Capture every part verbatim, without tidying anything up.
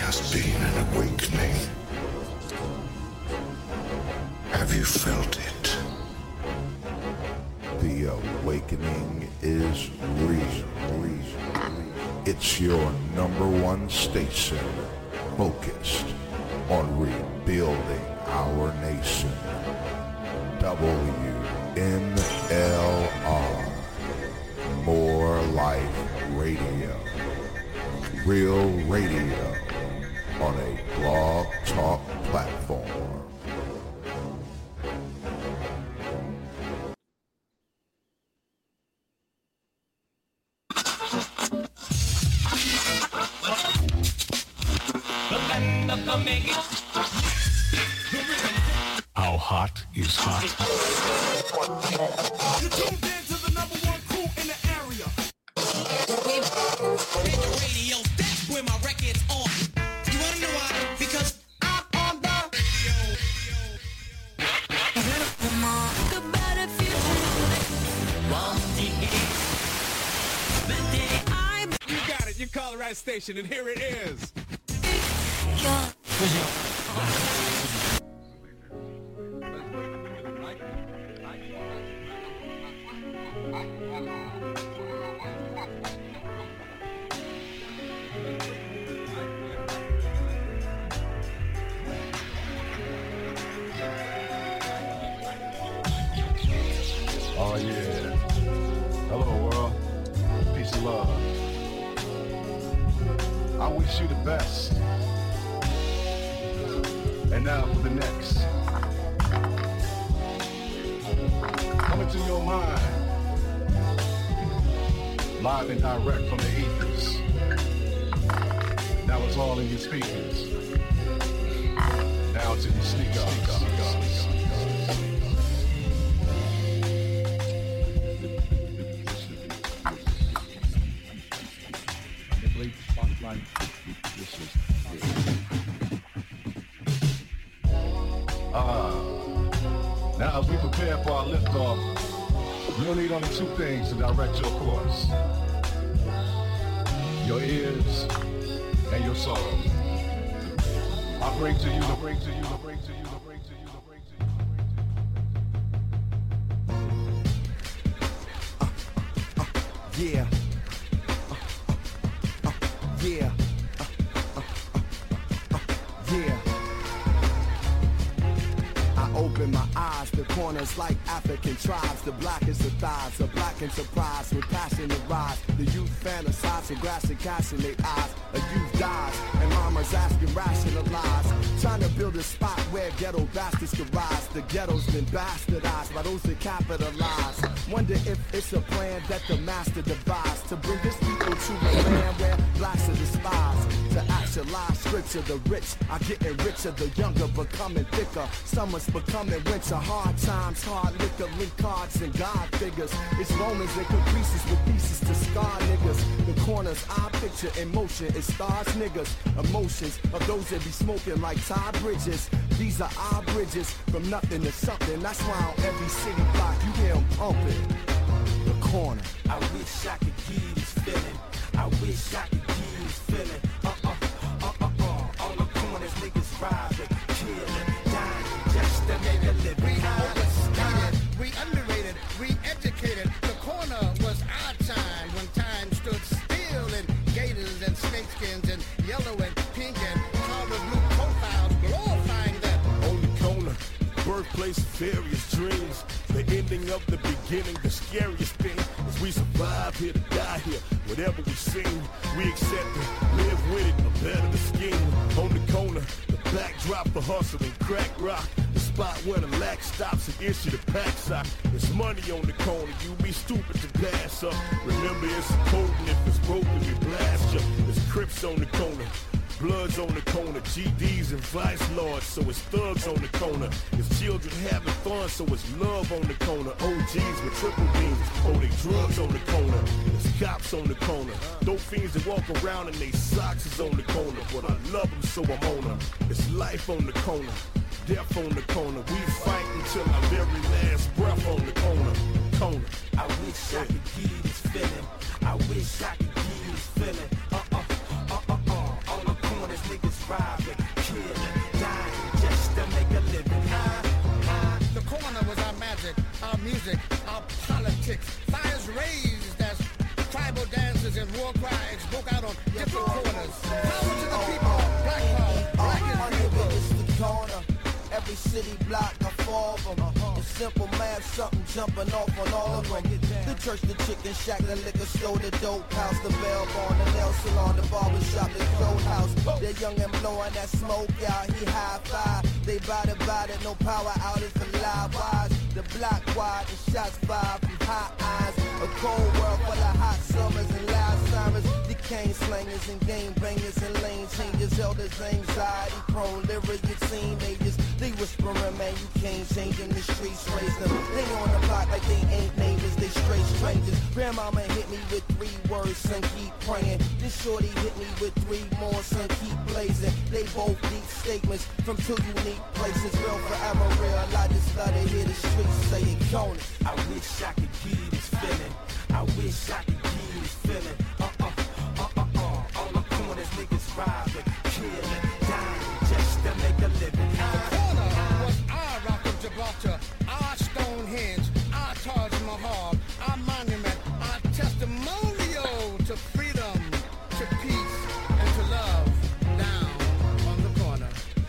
has been an awakening. Have you felt it? The awakening is real. It's your number one station, focused on rebuilding our nation. W N L R, More Life Radio. Real radio on a blog talk platform. How hot is hot? You tuned in to the number one crew in the area. Hit the radio, that's where my record's on. You wanna know why? Because I'm on the radio. You got it, you call the right station, and here it is. Oh yeah. Hello world. Peace and love. I wish you the best. And now for the next. Coming to your mind. Live and direct from the ethers. Now it's all in your speakers. Now to your sneakers. Uh, now as we prepare for our liftoff, you'll need only two things to direct your course. Your ears and your soul. I bring to you, I bring to you, I bring to you, I bring to you, I bring to you, I bring to you. Yeah. Uh, uh, uh, yeah. Uh, uh, uh, uh, yeah. I open my eyes, the corners like African tribes. The blackest of thighs, a black enterprise with passion to rise. The youth fantasize and grass and cash in their eyes. A youth dies, and mama's asking rationalize. Trying to build a spot where ghetto bastards can rise. The ghetto's been bastardized by those that capitalize. Wonder if it's a plan that the master devised to bring this people to a land where blacks are despised. To actualize scripture, the rich are getting richer, the younger becoming thicker. Summer's becoming winter, hard times, hard liquor, link cards and God figures. It's Romans and caprices with pieces to scar niggas. The corners I picture in motion is stars niggas. Emotions of those that be smoking like Todd Bridges. These are our bridges from nothing to something. That's why on every city block you hear them pumping. The corner. I wish I could give this feeling. I wish I could give this feeling. Uh uh uh uh uh. On the corners, niggas robbing, killing, dying, just to make a living. We overstated, we underrated, we educated. The corner was our time when time stood still in gators and snakeskins and yellow and pink and color blue profiles glorifying them. On the corner, birthplace of various dreams. The ending of the beginning, the scariest thing is we survive here to die here. Whatever we sing, we accept it, live with it, or better the scheme. On the corner, the backdrop for hustle and crack rock. The spot where the lack stops and issue the pack sock. It's money on the corner, you be stupid to pass up. Remember it's potent, if it's broken, we blast ya. It's Crips on the corner. Bloods on the corner, G Ds and vice lords, so it's thugs on the corner. It's children having fun, so it's love on the corner. O Gs with triple beams, oh they drugs on the corner. It's cops on the corner, dope fiends that walk around and they socks is on the corner. But I love them, so I'm on them. It's life on the corner, death on the corner. We fight until our very last breath on the corner. Corner. I wish I could give this feeling. I wish I could give this feeling. Uh uh uh uh uh. On the corners, niggas every city block, a four of them. It's simple math, something jumping off on all of them. The church, the chicken shack, the liquor store, the dope house, the bell barn, the nail salon, the barber shop, the cold house. They're young and blowing that smoke out, he high five. They bout it, bout it, no power outage for live wires. The block wide, the shots fired from hot eyes. A cold world full of hot summers and loud sirens. The cane slangers and game bangers and lane changers. Elders, anxiety prone, lyric teenagers. They whispering, man, you can't change in the streets, raise them. They on the block like they ain't neighbors, they straight strangers. Grandmama hit me with three words, son, keep praying. This shorty hit me with three more, son, keep blazing. They both deep statements from two unique places. Real forever real, I just love to hear the streets say it, gone. I wish I could give you this feeling. I wish I could give you this feeling. Uh-uh, uh-uh-uh. All the corners, niggas robbing, killing, dying just to make a living. Our corner was our Rock of Gibraltar, our Stonehenge, our Taj Mahal, our monument, our testimonial to freedom, to peace, and to love down on the corner.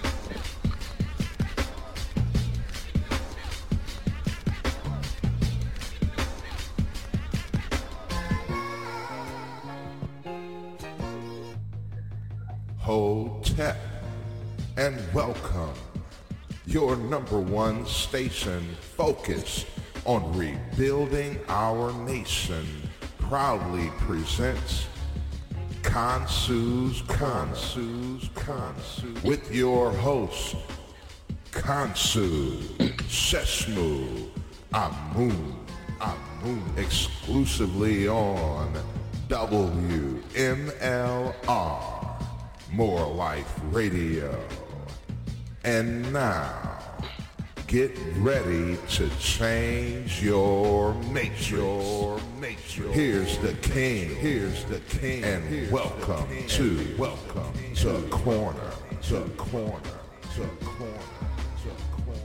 Hotep, and welcome. Your number one station focused on rebuilding our nation proudly presents Kansu's Kansu's Kansu with your host Kansu Sesmu Amun Amun exclusively on W M L R More Life Radio. And now, get ready to change your nature. Your nature. Here's the king. Here's the king. And Here's welcome to welcome to corner. To corner. To corner. To corner.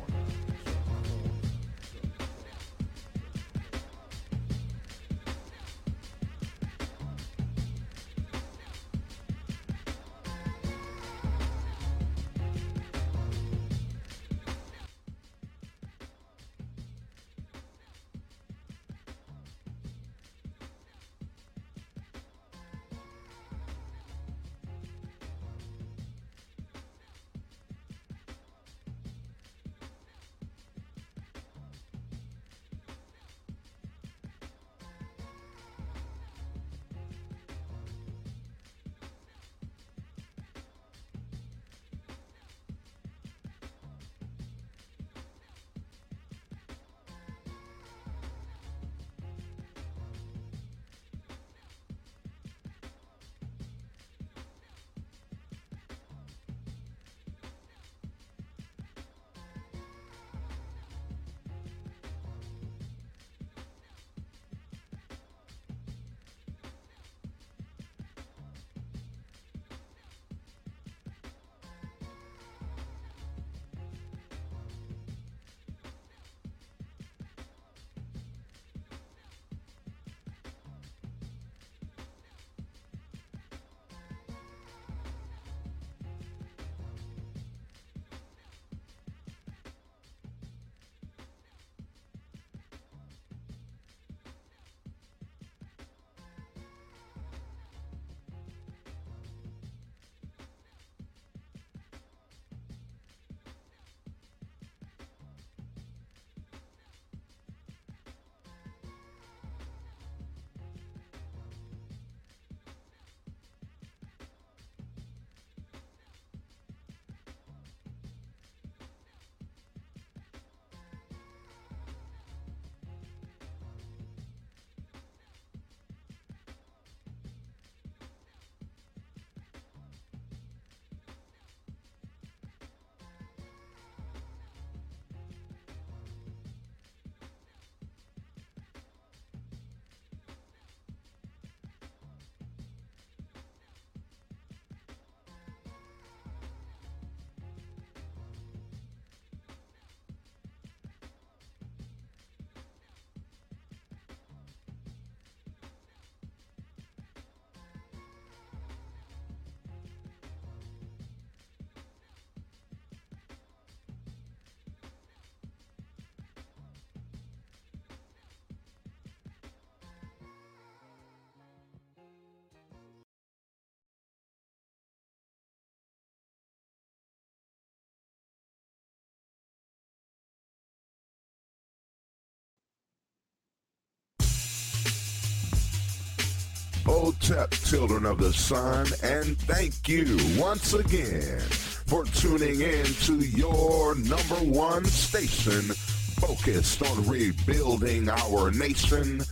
Imhotep, children of the sun, and thank you once again for tuning in to your number one station focused on rebuilding our nation,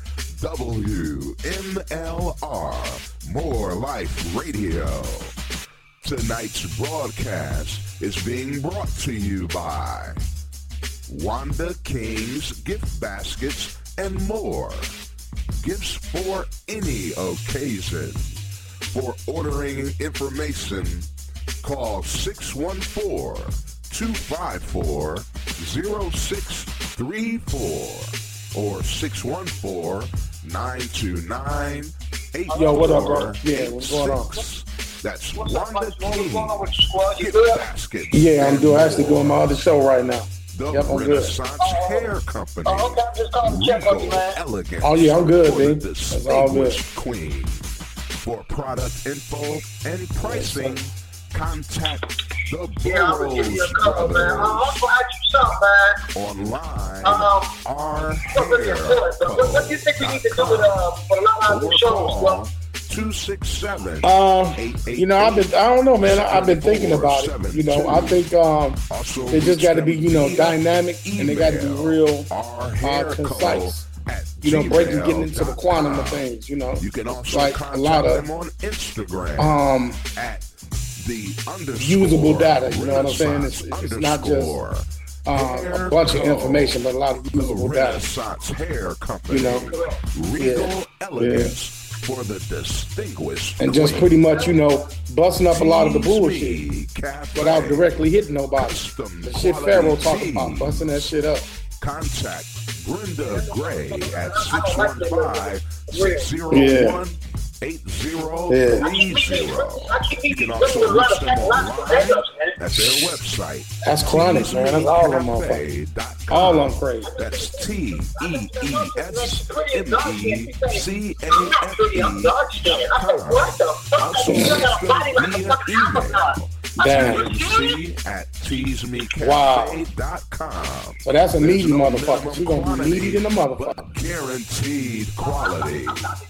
W M L R, More Life Radio. Tonight's broadcast is being brought to you by Wanda King's Gift Baskets and more. Gifts for any occasion. For ordering information, call six one four, two five four, zero six three four or six one four, nine two nine, eight four six. Yo, what up, bro? Yeah, what's going on? That's Wanda King's Gift Baskets. Yeah, I'm doing actually doing my other show right now. The Yep, I'm good. Renaissance Hair Company. Oh, okay, I'm just calling to check on you, man. Elegance. Oh, yeah, I'm good, for man. the That's all good. distinguished Queen. For product info and pricing, contact the Yeah, I'm gonna give you a Burroughs couple, man. I'm Brothers. also ask you something, man. Online, Um, our What's really hair important, though? What, what do you think we need to do with, uh, for a lot of or new shows? call Well, two six seven, Um, eight eight you know, I've been, I don't know, man. I, I've been thinking about it. You know, I think um, Also they just got to be, you know, reach them via dynamic and they got to be email. real, Our hair uh, co concise. at You know, breaking, gmail getting into the dot quantum com. of things. You know, You can also like contact a lot of them on Instagram um at the underscore usable data. You know what I'm saying? It's, it's not just underscore uh, a bunch of hair information, but a lot of co. usable The data. Renaissance Hair Company. You know, Regal yeah, elegance for the distinguished. And just queen. pretty much, you know, busting up a lot of the bullshit Tease Me Cafe. without directly hitting nobody. Custom The shit quality Pharaoh talking tea. about, busting that shit up. Contact Brenda Gray at six one five, six zero Yeah. one, eight zero Yeah. three zero. You can also reach them online at their website. That's chronic, man. That's all them motherfuckers. Cafe dot com. All I'm crazy. That's T E E S M E C A I'm not F pretty, I'm E dark skinned. I said, what the fuck? Also You reach got a body like a them fucking via avatar. email. Damn. T M C at tease me Wow. cafe dot com. So that's a There's needy no motherfucker. minimum She gonna be quantity, needy than a motherfucker. but guaranteed quality.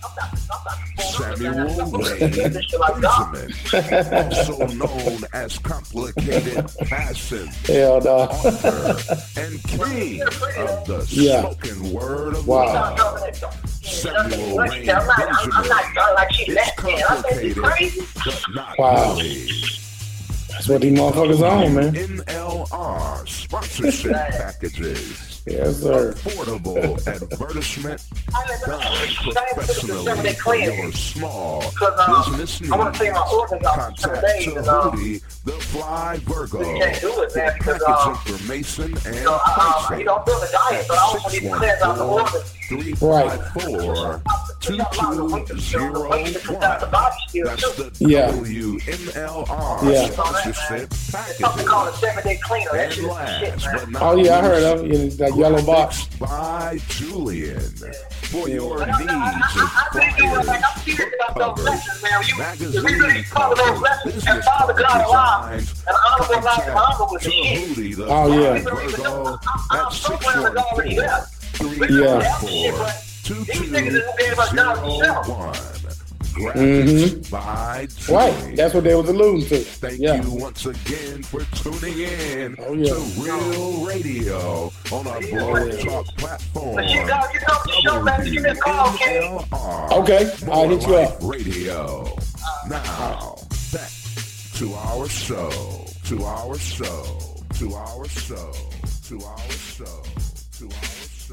Samuel Wayne Benjamin, also known as Complicated Passion, Hell no. author and king of the Yeah. spoken word of Wow. love. Samuel Wayne I'm not, I'm, I'm Benjamin not dark like she is left me. I said, you complicated, crazy? but not Wow. really. That's what these motherfuckers on, man. N L R sponsorship packages. Yes, sir. Affordable advertisement done Because professionally for your small um, business I want to needs. say my organs out for Contact days. And, um, Tahuti, the Fly Virgo, we can't do it, man, for because, package um, information and so, uh, pricing. you don't feel the diet, but I also need to cleanse out the organs. three five four, two two zero one. That's the Yeah. W M L R Yeah. sponsorship Something called a packages. seven-day cleaner. That And shit is last shit, man. but not Oh yeah, I heard least, of it. Yeah, that yellow box. graphics by Julian for your But needs I'm- of I- I- I think you were flyers, like, I'm serious book about those covers, lessons, man. You- magazine if we really follow those covers, lessons and business follow card God alive, designs. and honorable life, Contact honorable with the shit. Tahuti, the Oh, yeah. Fly Virgo I'm at six somewhere one with already four, left. three Yeah. five four, two two These niggas is being about God zero themselves. one. Graphics by Right. Julian. That's what they was alluding to. Thank Yeah. you once again for tuning in Oh, yeah. to Real Radio on our Blog Talk platform. But you got you know the show, man. You just call, Kenny. W M L R, Okay, I'll More hit you Life up. Radio. Now, back to our show, to our show, to our show, to our show, to our show.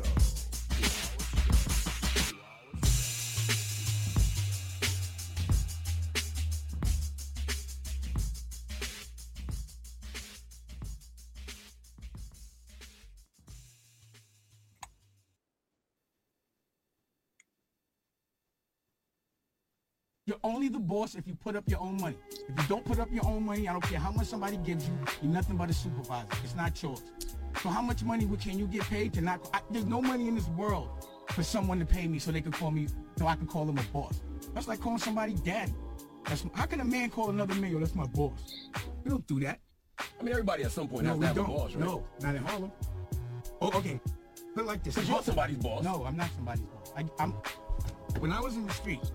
You're only the boss if you put up your own money. If you don't put up your own money, I don't care how much somebody gives you, you're nothing but a supervisor. It's not yours. So how much money can you get paid to not... I, there's no money in this world for someone to pay me so they can call me, so I can call them a boss. That's like calling somebody daddy. That's, how can a man call another man, yo, that's my boss? We don't do that. I mean, everybody at some point No, has we to have don't. a boss, right? No, not in Harlem. Oh, okay. Put it like this. Because you're somebody's boss. No, I'm not somebody's boss. I, I'm... When I was in the streets, mm-hmm.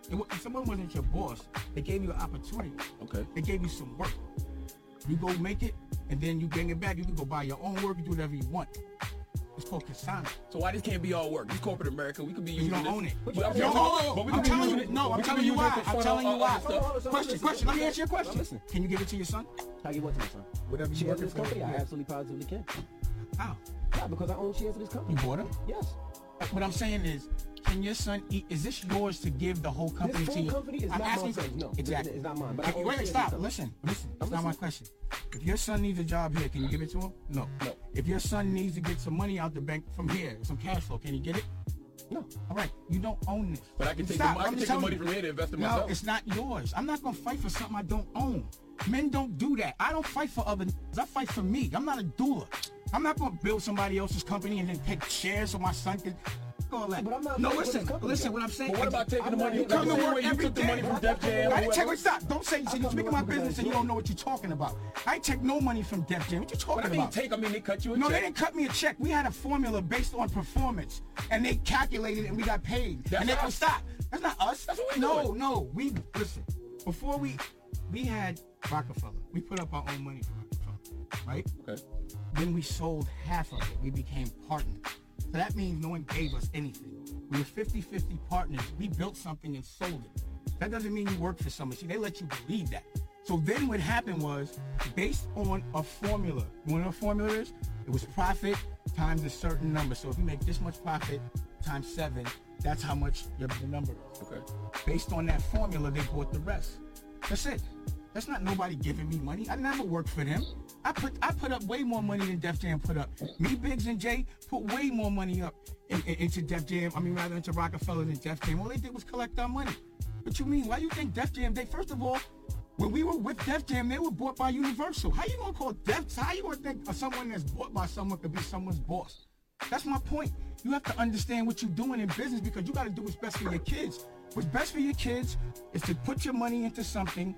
It, wa- someone wasn't your boss. They gave you an opportunity. Okay. They gave you some work. You go make it, and then you bring it back. You can go buy your own work and do whatever you want. It's called consignment. So why this can't be all work? This corporate America, we could be using You don't this. own it. But You I'm don't saying- own it. but we I'm could be telling using you. it- No, we I'm could telling be you using it why. to I'm fund telling all you why. other stuff. Question, question. Let me answer your question. listening. Can you give it to your son? How you want to my son? Whatever you Shares working of this for. company? I Yeah. absolutely positively can. How? Yeah, because I own shares of this company. You bought him? Yes. What I'm saying is, can your son eat? Is this yours to give the whole company This to full you? company is I'm not asking my son's. No, exactly. it's not mine. But If- I own wait, shares stop. of the Listen, listen. I'm That's not my listening. question. If your son needs a job here, can you give it to him? No. No. If your son needs to get some money out the bank from here, some cash flow, can you get it? No. All right. You don't own this. But I can take Stop. the, I I'm can just take the telling money you. from here to invest in No, myself. it's not yours. I'm not gonna fight for something I don't own. Men don't do that. I don't fight for other. I fight for me. I'm not a doer. I'm not gonna build somebody else's company and then take shares so my son can. All that. But I'm not No, fighting for listen, this company, listen. though. What I'm saying. But what about taking the money? You come to Like the same work way you every took the day. money from Def Jam or I didn't take. whatever? Wait, stop. Don't say. I You're come to speaking work my because I business and you enjoy don't know what you're talking about. I ain't take no money from Def Jam. What you talking But I mean, about? take. I mean, they cut you a No, check. they didn't cut me a check. We had a formula based on performance, and they calculated it, and we got paid. That's and they us. go stop. That's not us. That's what we no, doing. no. We listen. Before we, we had Rockefeller. We put up our own money for Rockefeller, right? Okay. Then we sold half of it. We became partners. So that means no one gave us anything. We were fifty-fifty partners. We built something and sold it. That doesn't mean you work for somebody. See, they let you believe that. So then what happened was, based on a formula, you know what a formula is? It was profit times a certain number. So if you make this much profit times seven, that's how much your number is. Okay. Based on that formula, they bought the rest. That's it. That's not nobody giving me money. I never worked for them. I put I put up way more money than Def Jam put up. Me, Biggs, and Jay put way more money up in, in, into Def Jam. I mean, rather into Rockefeller than Def Jam. All they did was collect our money. What you mean? Why you think Def Jam? They first of all, when we were with Def Jam, they were bought by Universal. How you gonna call Def? How you gonna think of someone that's bought by someone could be someone's boss? That's my point. You have to understand what you're doing in business because you got to do what's best for your kids. What's best for your kids is to put your money into something.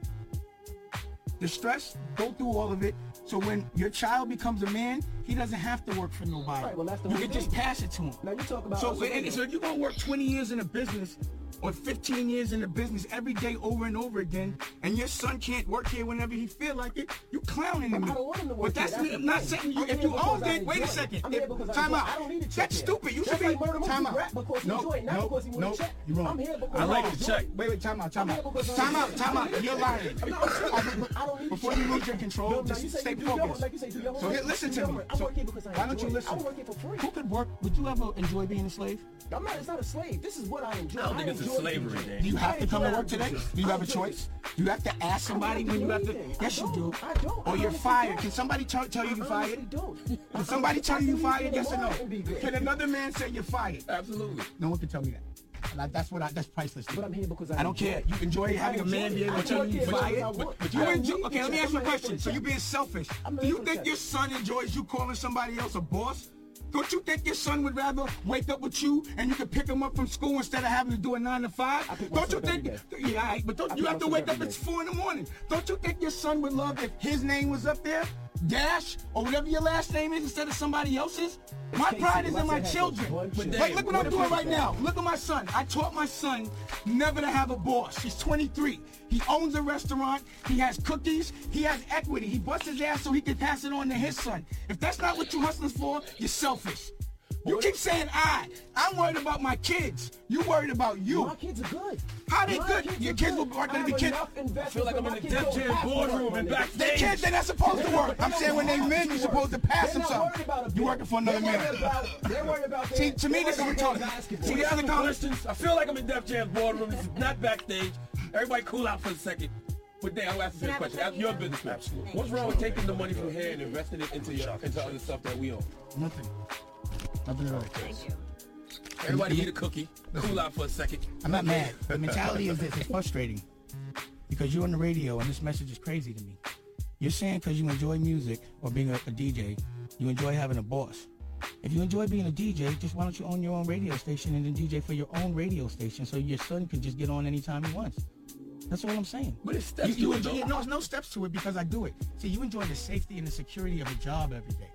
The stress, go through all of it. So when your child becomes a man, he doesn't have to work for nobody. Right, well, that's the you whole can just thing. pass it to him. Now you talk about So, also and, so if you're gonna work twenty years in a business or fifteen years in the business every day over and over again, and your son can't work here whenever he feel like it, you clowning him. I don't want him to work But that's here. That's I'm the not thing. saying you. I'm If here you because owned I it, wait a enjoy it. second. I'm here If- because I time enjoy it. out. I don't need a check That's here. stupid. You Just should be like Murder Moose, time you out. rap because you No, enjoy it, not no, because you want no, a check. you're wrong. I'm here because I like I the enjoy check. it. Wait, wait, time out, time I'm out. here because I Time enjoy out, it. time I out. don't You're need lying. a check. No, I'm serious. I don't need a Before check. you lose your control, No, no, just you say stay do your homework, focused. like you say, do your So homework. here, listen Do to your me. homework. I So work here because I why don't enjoy you it. listen? I don't work here for free. Who could work? Would you ever enjoy being a slave? I'm not. It's not a slave. This is what I enjoy. I don't think it's a enjoy slavery, D J. Dan. Do you have I to come to enjoy work today? D J. Do you I have a enjoy choice? Do you have to ask somebody when you have to? anything. Yes, I you do. don't. I don't. Or I you're honestly fired. don't. Can somebody tell, tell you you're I honestly fired? don't. Can somebody tell you you're fired? Yes or no? And be good. Can another man say you're fired? Absolutely. No one can tell me that. Like, that's what I. That's priceless. to But me. I'm here because I I don't enjoy care. it. You enjoy having a man be able to tell you you're fired. but- but You you- enjoy. Okay, let me ask you a question. So you you're being selfish. I'm not Do you here for think check. your son enjoys you calling somebody else a boss? Don't you think your son would rather wake up with you and you can pick him up from school instead of having to do a nine to five? I pick my Don't you son up think? every Yeah, all right, but don't I you pick have to my son wake up every at day. four in the morning? Don't you think your son would love if his name was up there, Dash, or whatever your last name is, instead of somebody else's? My Casey, pride is my in my son has a children. bunch of- Like, look what What I'm if doing you- right now. Look at my son. I taught my son never to have a boss. He's twenty-three. He owns a restaurant. He has cookies. He has equity. He busts his ass so he can pass it on to his son. If that's not what you hustlers for, you're selfish. You keep saying I. I'm worried about my kids. You worried about you. My kids are good. How they My good? kids Your are kids good. will are I gonna be have kids. enough investments I feel like for I'm in my the kids Def don't Jam have to work, boardroom my and nigga. The backstage. kids, they're not supposed to work. I'm They saying when they don't men, have you're to supposed to work. pass them They're not worried something. about a You bill. working for another They're worried man. about- They're worried about their- See, to me, they're this is worried about retarded. basketball. See, We the have other the comments. questions. I feel like I'm in Def Jam's boardroom. This is not backstage. Everybody cool out for a second. But Dan, I'll ask you a question. Ask your business. Absolutely. What's wrong with taking the money from here and investing it into your into other stuff that we own? Nothing. Nothing at all. Thank you. Everybody eat a cookie. Cool out for a second. I'm not mad. The mentality is this. It's frustrating because you're on the radio and this message is crazy to me. You're saying because you enjoy music or being a, a D J, you enjoy having a boss. If you enjoy being a D J, just why don't you own your own radio station and then D J for your own radio station so your son can just get on anytime he wants? That's all I'm saying. But it's steps you, you to it, enjoy, though. No, there's no steps to it because I do it. See, you enjoy the safety and the security of a job every day.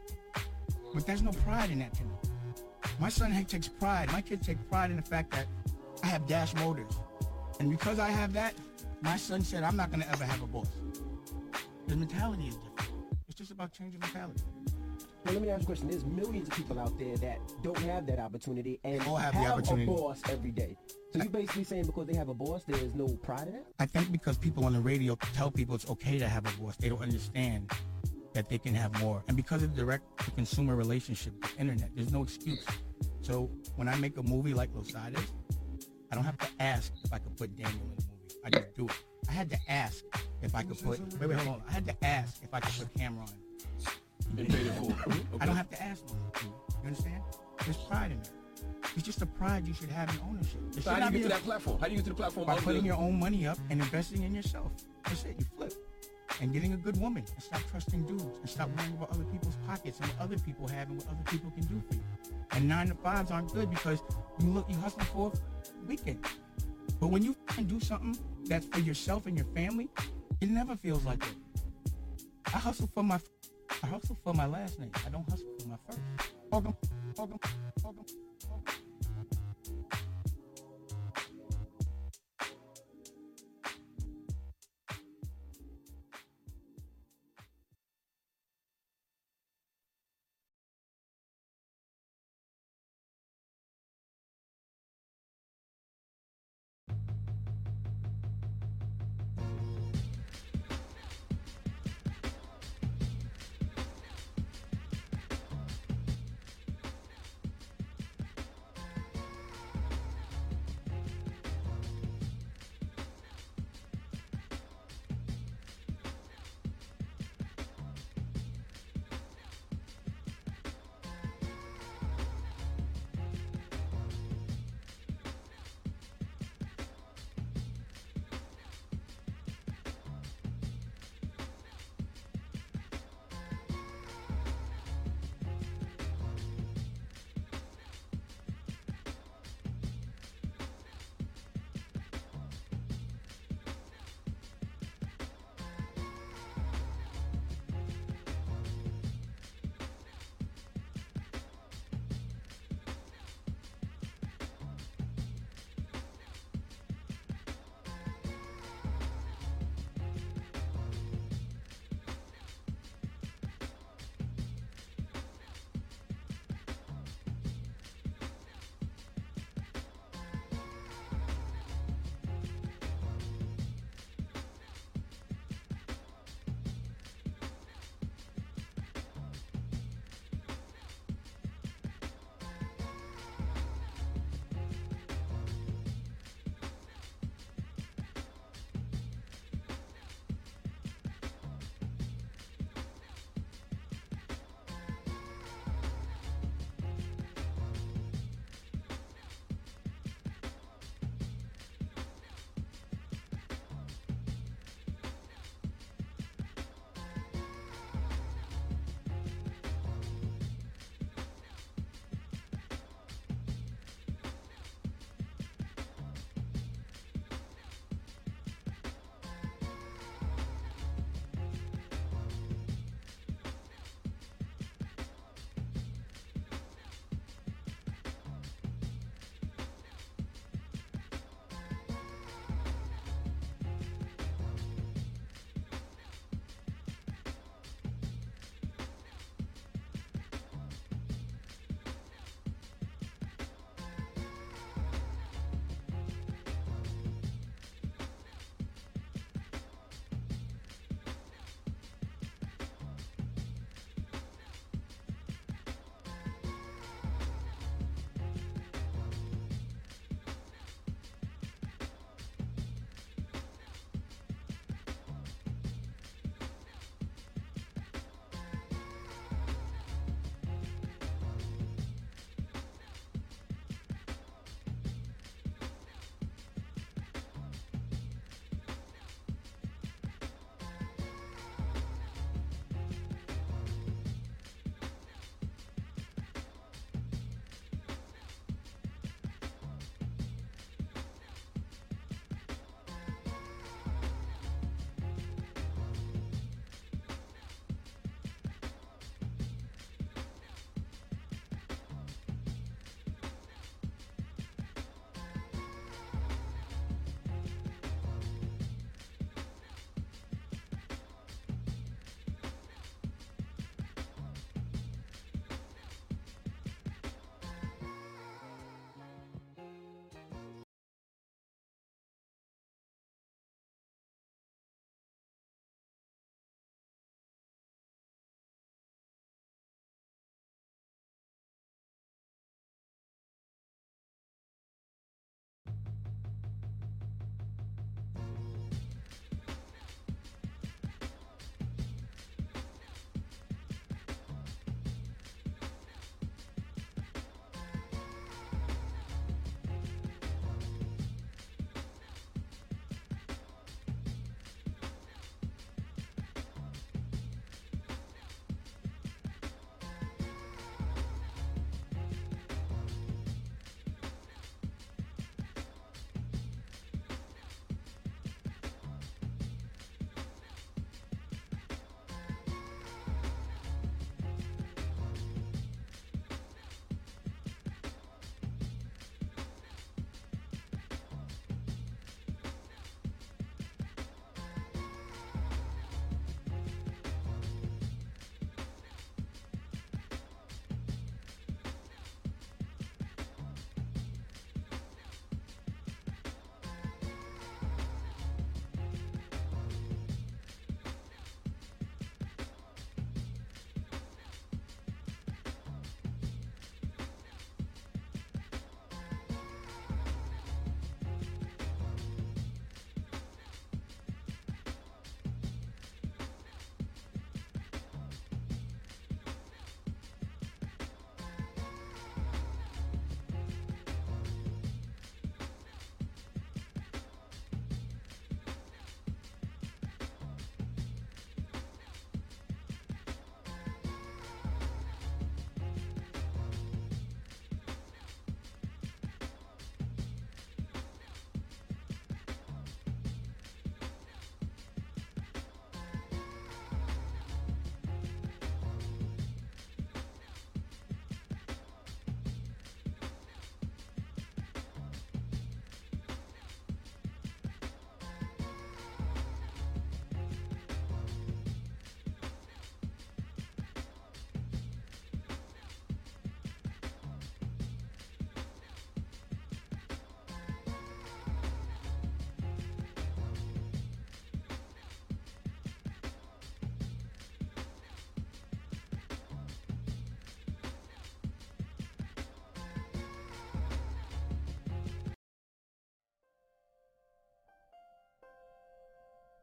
But there's no pride in that to me. My son takes pride. My kids take pride in the fact that I have Dash Motors. And because I have that, my son said, I'm not going to ever have a boss. His mentality is different. It's just about changing mentality. Well, let me ask you a question. There's millions of people out there that don't have that opportunity and all have have the opportunity. a boss every day. So you're basically saying because they have a boss, there is no pride in it? I think because people on the radio tell people it's okay to have a boss, they don't understand that they can have more. And because of the direct-to-consumer relationship with the internet, there's no excuse. So when I make a movie like Losades, I don't have to ask if I could put Daniel in the movie. I just do it. I had to ask if I could put, wait, wait, hold on. I had to ask if I could put Cameron. And paid it for. Okay. I don't have to ask them. You understand? There's pride in that. It's just a pride you should have in ownership. It So how do you be get to a- that platform? How do you get to the platform? By of putting the- your own money up and investing in yourself. That's it. You flip. And getting a good woman. And stop trusting dudes. And stop worrying about other people's pockets and what other people have and what other people can do for you. And nine to fives aren't good because you look, you hustle for a weekend. But when you can do something that's for yourself and your family, it never feels like it. I hustle for my, I hustle for my last name. I don't hustle for my first. Welcome, welcome, welcome.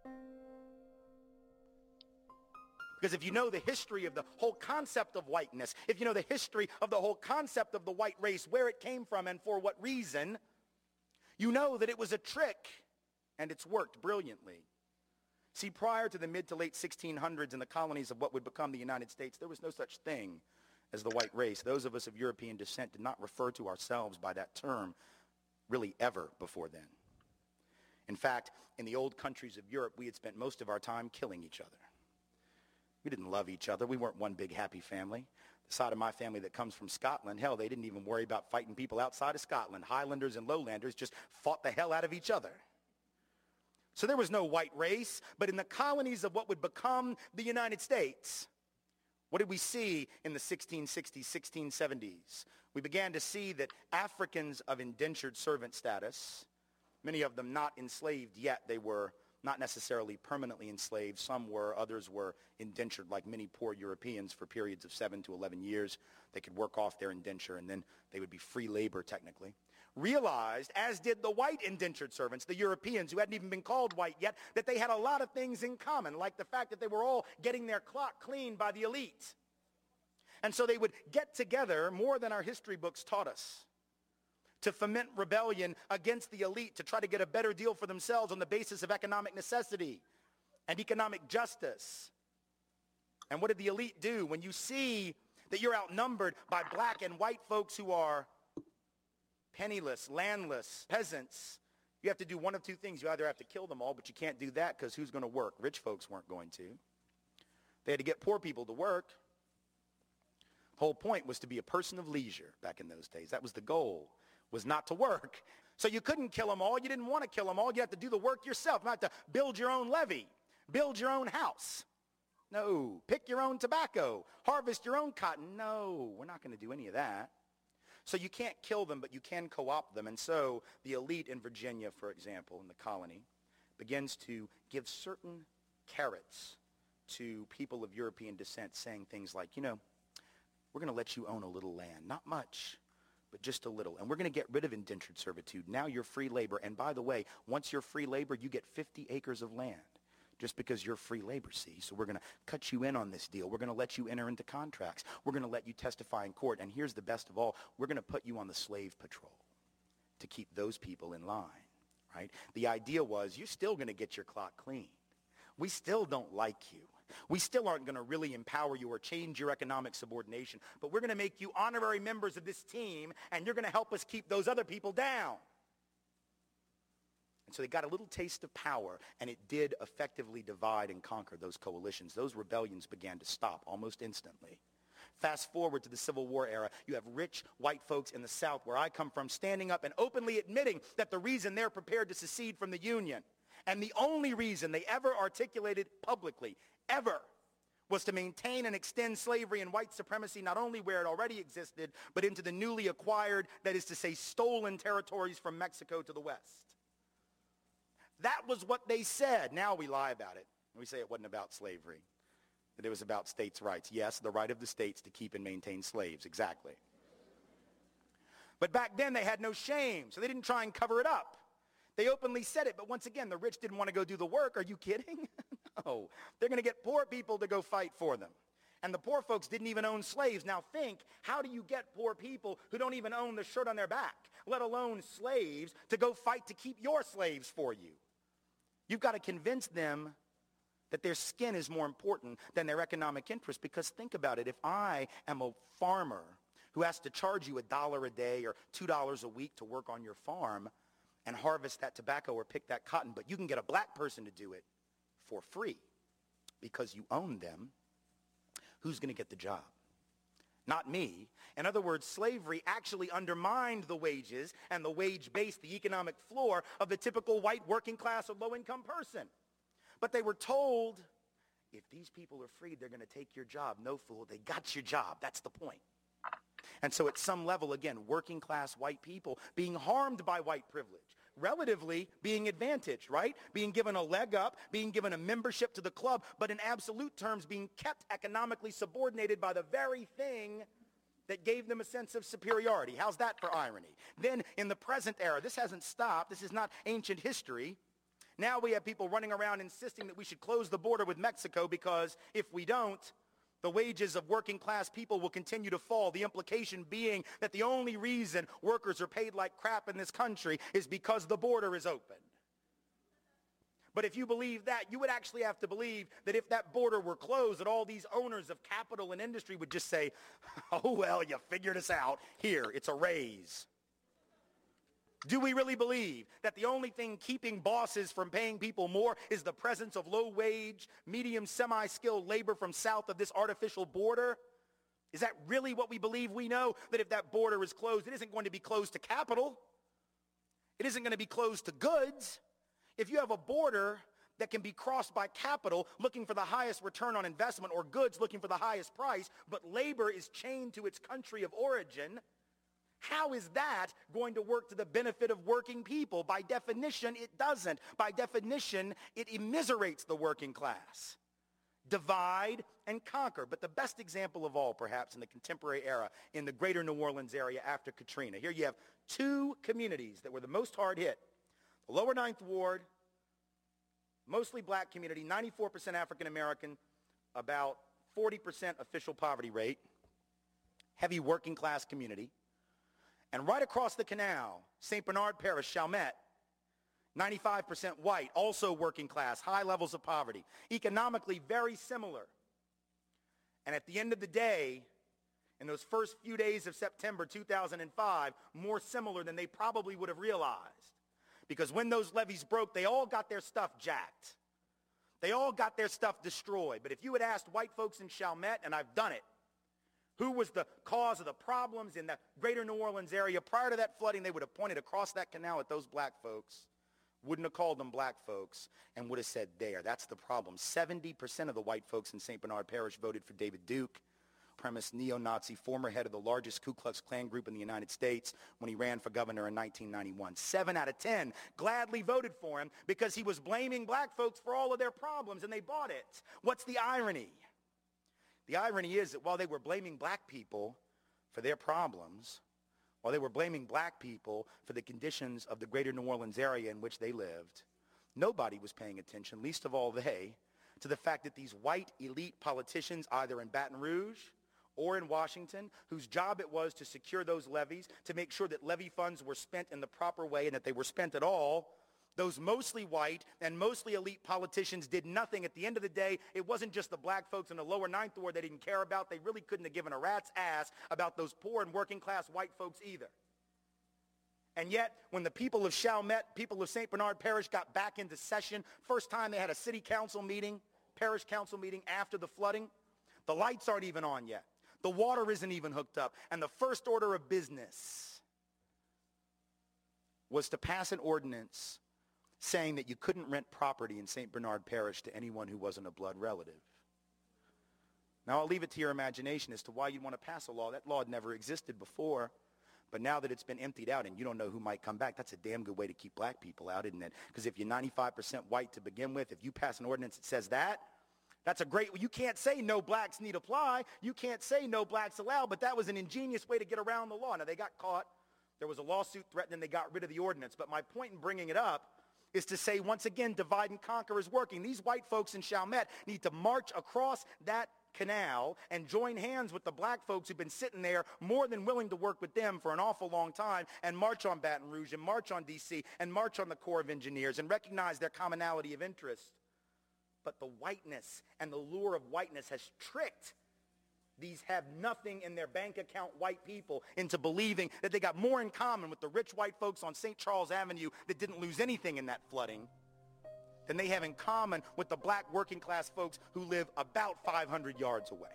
Because if you know the history of the whole concept of whiteness, if you know the history of the whole concept of the white race, where it came from and for what reason, you know that it was a trick and it's worked brilliantly. See, prior to the mid to late sixteen hundreds in the colonies of what would become the United States, there was no such thing as the white race. Those of us of European descent did not refer to ourselves by that term really ever before then. In fact, in the old countries of Europe, we had spent most of our time killing each other. We didn't love each other. We weren't one big happy family. The side of my family that comes from Scotland, hell, they didn't even worry about fighting people outside of Scotland. Highlanders and lowlanders just fought the hell out of each other. So there was no white race, but in the colonies of what would become the United States, what did we see in the sixteen sixties, sixteen seventies? We began to see that Africans of indentured servant status, many of them not enslaved yet, they were not necessarily permanently enslaved. Some were, others were indentured like many poor Europeans for periods of seven to eleven years. They could work off their indenture and then they would be free labor technically. Realized, as did the white indentured servants, the Europeans who hadn't even been called white yet, that they had a lot of things in common, like the fact that they were all getting their clock cleaned by the elite. And so they would get together more than our history books taught us, to foment rebellion against the elite, to try to get a better deal for themselves on the basis of economic necessity and economic justice. And what did the elite do? When you see that you're outnumbered by black and white folks who are penniless, landless, peasants, you have to do one of two things. You either have to kill them all, but you can't do that because who's going to work? Rich folks weren't going to. They had to get poor people to work. The whole point was to be a person of leisure back in those days. That was the goal, was not to work. So you couldn't kill them all. You didn't want to kill them all. You had to do the work yourself. You had to build your own levee, build your own house. No. Pick your own tobacco, harvest your own cotton. No, we're not going to do any of that. So you can't kill them, but you can co-opt them. And so the elite in Virginia, for example, in the colony, begins to give certain carrots to people of European descent, saying things like, you know, we're going to let you own a little land. Not much, but just a little. And we're going to get rid of indentured servitude. Now you're free labor. And by the way, once you're free labor, you get fifty acres of land just because you're free labor, see? So we're going to cut you in on this deal. We're going to let you enter into contracts. We're going to let you testify in court. And here's the best of all. We're going to put you on the slave patrol to keep those people in line, right? The idea was you're still going to get your clock clean. We still don't like you. We still aren't going to really empower you or change your economic subordination, but we're going to make you honorary members of this team, and you're going to help us keep those other people down. And so they got a little taste of power, and it did effectively divide and conquer those coalitions. Those rebellions began to stop almost instantly. Fast forward to the Civil War era, you have rich white folks in the South, where I come from, standing up and openly admitting that the reason they're prepared to secede from the Union, and the only reason they ever articulated publicly, ever, was to maintain and extend slavery and white supremacy not only where it already existed, but into the newly acquired, that is to say, stolen territories from Mexico to the west. That was what they said. Now we lie about it. We say it wasn't about slavery, that it was about states' rights. Yes, the right of the states to keep and maintain slaves, exactly. But back then they had no shame, so they didn't try and cover it up. They openly said it, but once again, the rich didn't want to go do the work. Are you kidding? No. They're going to get poor people to go fight for them. And the poor folks didn't even own slaves. Now think, how do you get poor people who don't even own the shirt on their back, let alone slaves, to go fight to keep your slaves for you? You've got to convince them that their skin is more important than their economic interest. Because think about it. If I am a farmer who has to charge you a dollar a day or two dollars a week to work on your farm and harvest that tobacco or pick that cotton, but you can get a black person to do it for free because you own them, who's going to get the job? Not me. In other words, slavery actually undermined the wages and the wage base, the economic floor of the typical white working class or low-income person. But they were told, if these people are freed, they're going to take your job. No, fool, they got your job. That's the point. And so at some level, again, working class white people being harmed by white privilege, relatively being advantaged, right? Being given a leg up, being given a membership to the club, but in absolute terms being kept economically subordinated by the very thing that gave them a sense of superiority. How's that for irony? Then in the present era, this hasn't stopped. This is not ancient history. Now we have people running around insisting that we should close the border with Mexico because if we don't, the wages of working class people will continue to fall. The implication being that the only reason workers are paid like crap in this country is because the border is open. But if you believe that, you would actually have to believe that if that border were closed, that all these owners of capital and industry would just say, oh, well, you figured us out. Here, it's a raise. Do we really believe that the only thing keeping bosses from paying people more is the presence of low-wage, medium, semi-skilled labor from south of this artificial border? Is that really what we believe? We know that if that border is closed, it isn't going to be closed to capital. It isn't going to be closed to goods. If you have a border that can be crossed by capital looking for the highest return on investment or goods looking for the highest price, but labor is chained to its country of origin, how is that going to work to the benefit of working people? By definition, it doesn't. By definition, it immiserates the working class. Divide and conquer. But the best example of all, perhaps, in the contemporary era, in the greater New Orleans area after Katrina. Here you have two communities that were the most hard hit. The Lower Ninth Ward, mostly black community, ninety-four percent African American, about forty percent official poverty rate, heavy working class community. And right across the canal, Saint Bernard Parish, Chalmette, ninety-five percent white, also working class, high levels of poverty, economically very similar. And at the end of the day, in those first few days of September two thousand five, more similar than they probably would have realized. Because when those levees broke, they all got their stuff jacked. They all got their stuff destroyed. But if you had asked white folks in Chalmette, and I've done it, who was the cause of the problems in the greater New Orleans area prior to that flooding, they would have pointed across that canal at those black folks, wouldn't have called them black folks, and would have said, there, that's the problem. seventy percent of the white folks in Saint Bernard Parish voted for David Duke, supremacist neo-Nazi, former head of the largest Ku Klux Klan group in the United States when he ran for governor in nineteen ninety-one. Seven out of ten gladly voted for him because he was blaming black folks for all of their problems, and they bought it. What's the irony? The irony is that while they were blaming black people for their problems, while they were blaming black people for the conditions of the greater New Orleans area in which they lived, nobody was paying attention, least of all they, to the fact that these white elite politicians, either in Baton Rouge or in Washington, whose job it was to secure those levees, to make sure that levy funds were spent in the proper way and that they were spent at all, those mostly white and mostly elite politicians did nothing. At the end of the day, it wasn't just the black folks in the lower Ninth Ward they didn't care about. They really couldn't have given a rat's ass about those poor and working class white folks either. And yet, when the people of Chalmette, people of Saint Bernard Parish got back into session, first time they had a city council meeting, parish council meeting after the flooding, the lights aren't even on yet. The water isn't even hooked up. And the first order of business was to pass an ordinance saying that you couldn't rent property in Saint Bernard Parish to anyone who wasn't a blood relative. Now, I'll leave it to your imagination as to why you'd want to pass a law. That law had never existed before. But now that it's been emptied out and you don't know who might come back, that's a damn good way to keep black people out, isn't it? Because if you're ninety-five percent white to begin with, if you pass an ordinance that says that, that's a great, you can't say no blacks need apply. You can't say no blacks allowed, but that was an ingenious way to get around the law. Now, they got caught. There was a lawsuit threatening, they got rid of the ordinance. But my point in bringing it up is to say, once again, divide and conquer is working. These white folks in Chalmette need to march across that canal and join hands with the black folks who've been sitting there more than willing to work with them for an awful long time and march on Baton Rouge and march on D C and march on the Corps of Engineers and recognize their commonality of interest. But the whiteness and the lure of whiteness has tricked these have nothing in their bank account white people into believing that they got more in common with the rich white folks on Saint Charles Avenue that didn't lose anything in that flooding than they have in common with the black working class folks who live about five hundred yards away.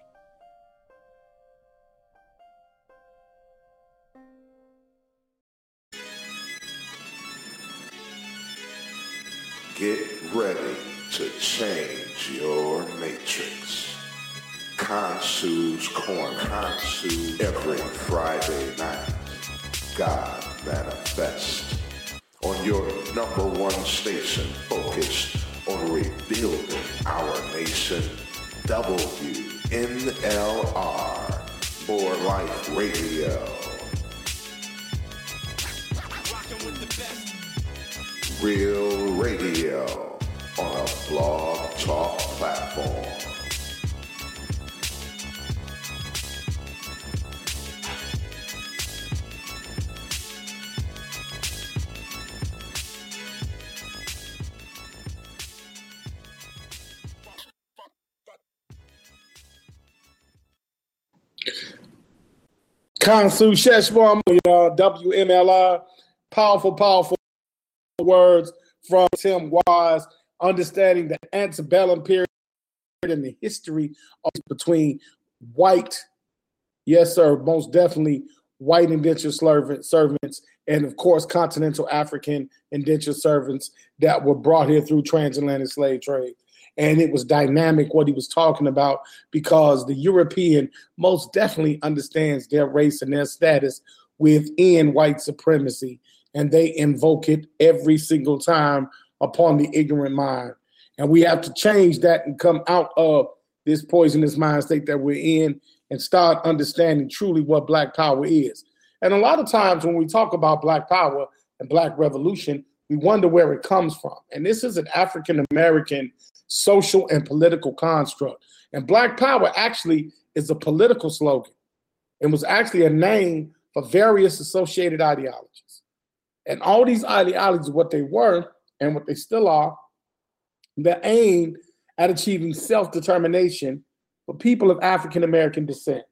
Get ready to change your matrix. Khonsu's Corner, Khonsu every Friday night. God Manifest. On your number one station focused on rebuilding our nation, W N L R, More Life Radio. Real Radio on a Blog Talk platform. Kansu Sheshbam, uh, W M L R, powerful, powerful words from Tim Wise, understanding the antebellum period and the history of between white, yes, sir, most definitely white indentured servant, servants, and of course, continental African indentured servants that were brought here through transatlantic slave trade. And it was dynamic what he was talking about because the European most definitely understands their race and their status within white supremacy. And they invoke it every single time upon the ignorant mind. And we have to change that and come out of this poisonous mind state that we're in and start understanding truly what Black power is. And a lot of times when we talk about Black power and Black revolution, we wonder where it comes from. And this is an African-American social and political construct. And Black power actually is a political slogan. It was actually a name for various associated ideologies. And all these ideologies, what they were and what they still are, they're aimed at achieving self-determination for people of African-American descent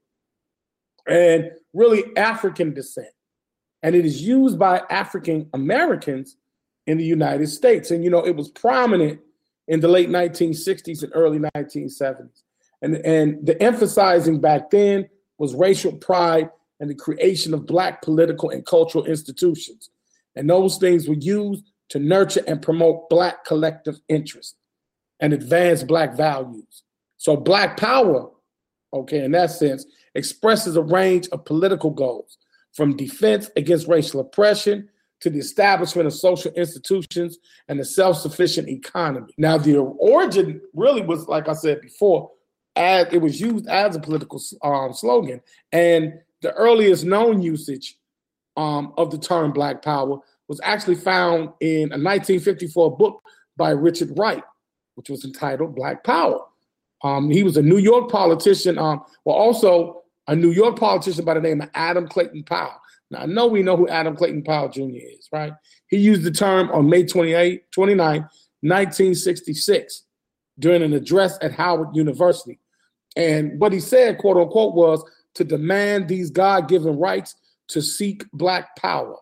and really African descent. And it is used by African-Americans in the United States. And, you know, it was prominent in the late nineteen sixties and early nineteen seventies. And, and the emphasizing back then was racial pride and the creation of Black political and cultural institutions. And those things were used to nurture and promote Black collective interest and advance Black values. So Black power, okay, in that sense, expresses a range of political goals, from defense against racial oppression to the establishment of social institutions and a self-sufficient economy. Now, the origin really was, like I said before, as it was used as a political um, slogan. And the earliest known usage um, of the term Black power was actually found in a nineteen fifty-four book by Richard Wright, which was entitled Black Power. Um, he was a New York politician, um, well, also a New York politician by the name of Adam Clayton Powell. Now, I know we know who Adam Clayton Powell Junior is, right? He used the term on May twenty-eighth, twenty-ninth, nineteen sixty-six, during an address at Howard University. And what he said, quote unquote, was to demand these God-given rights to seek Black power,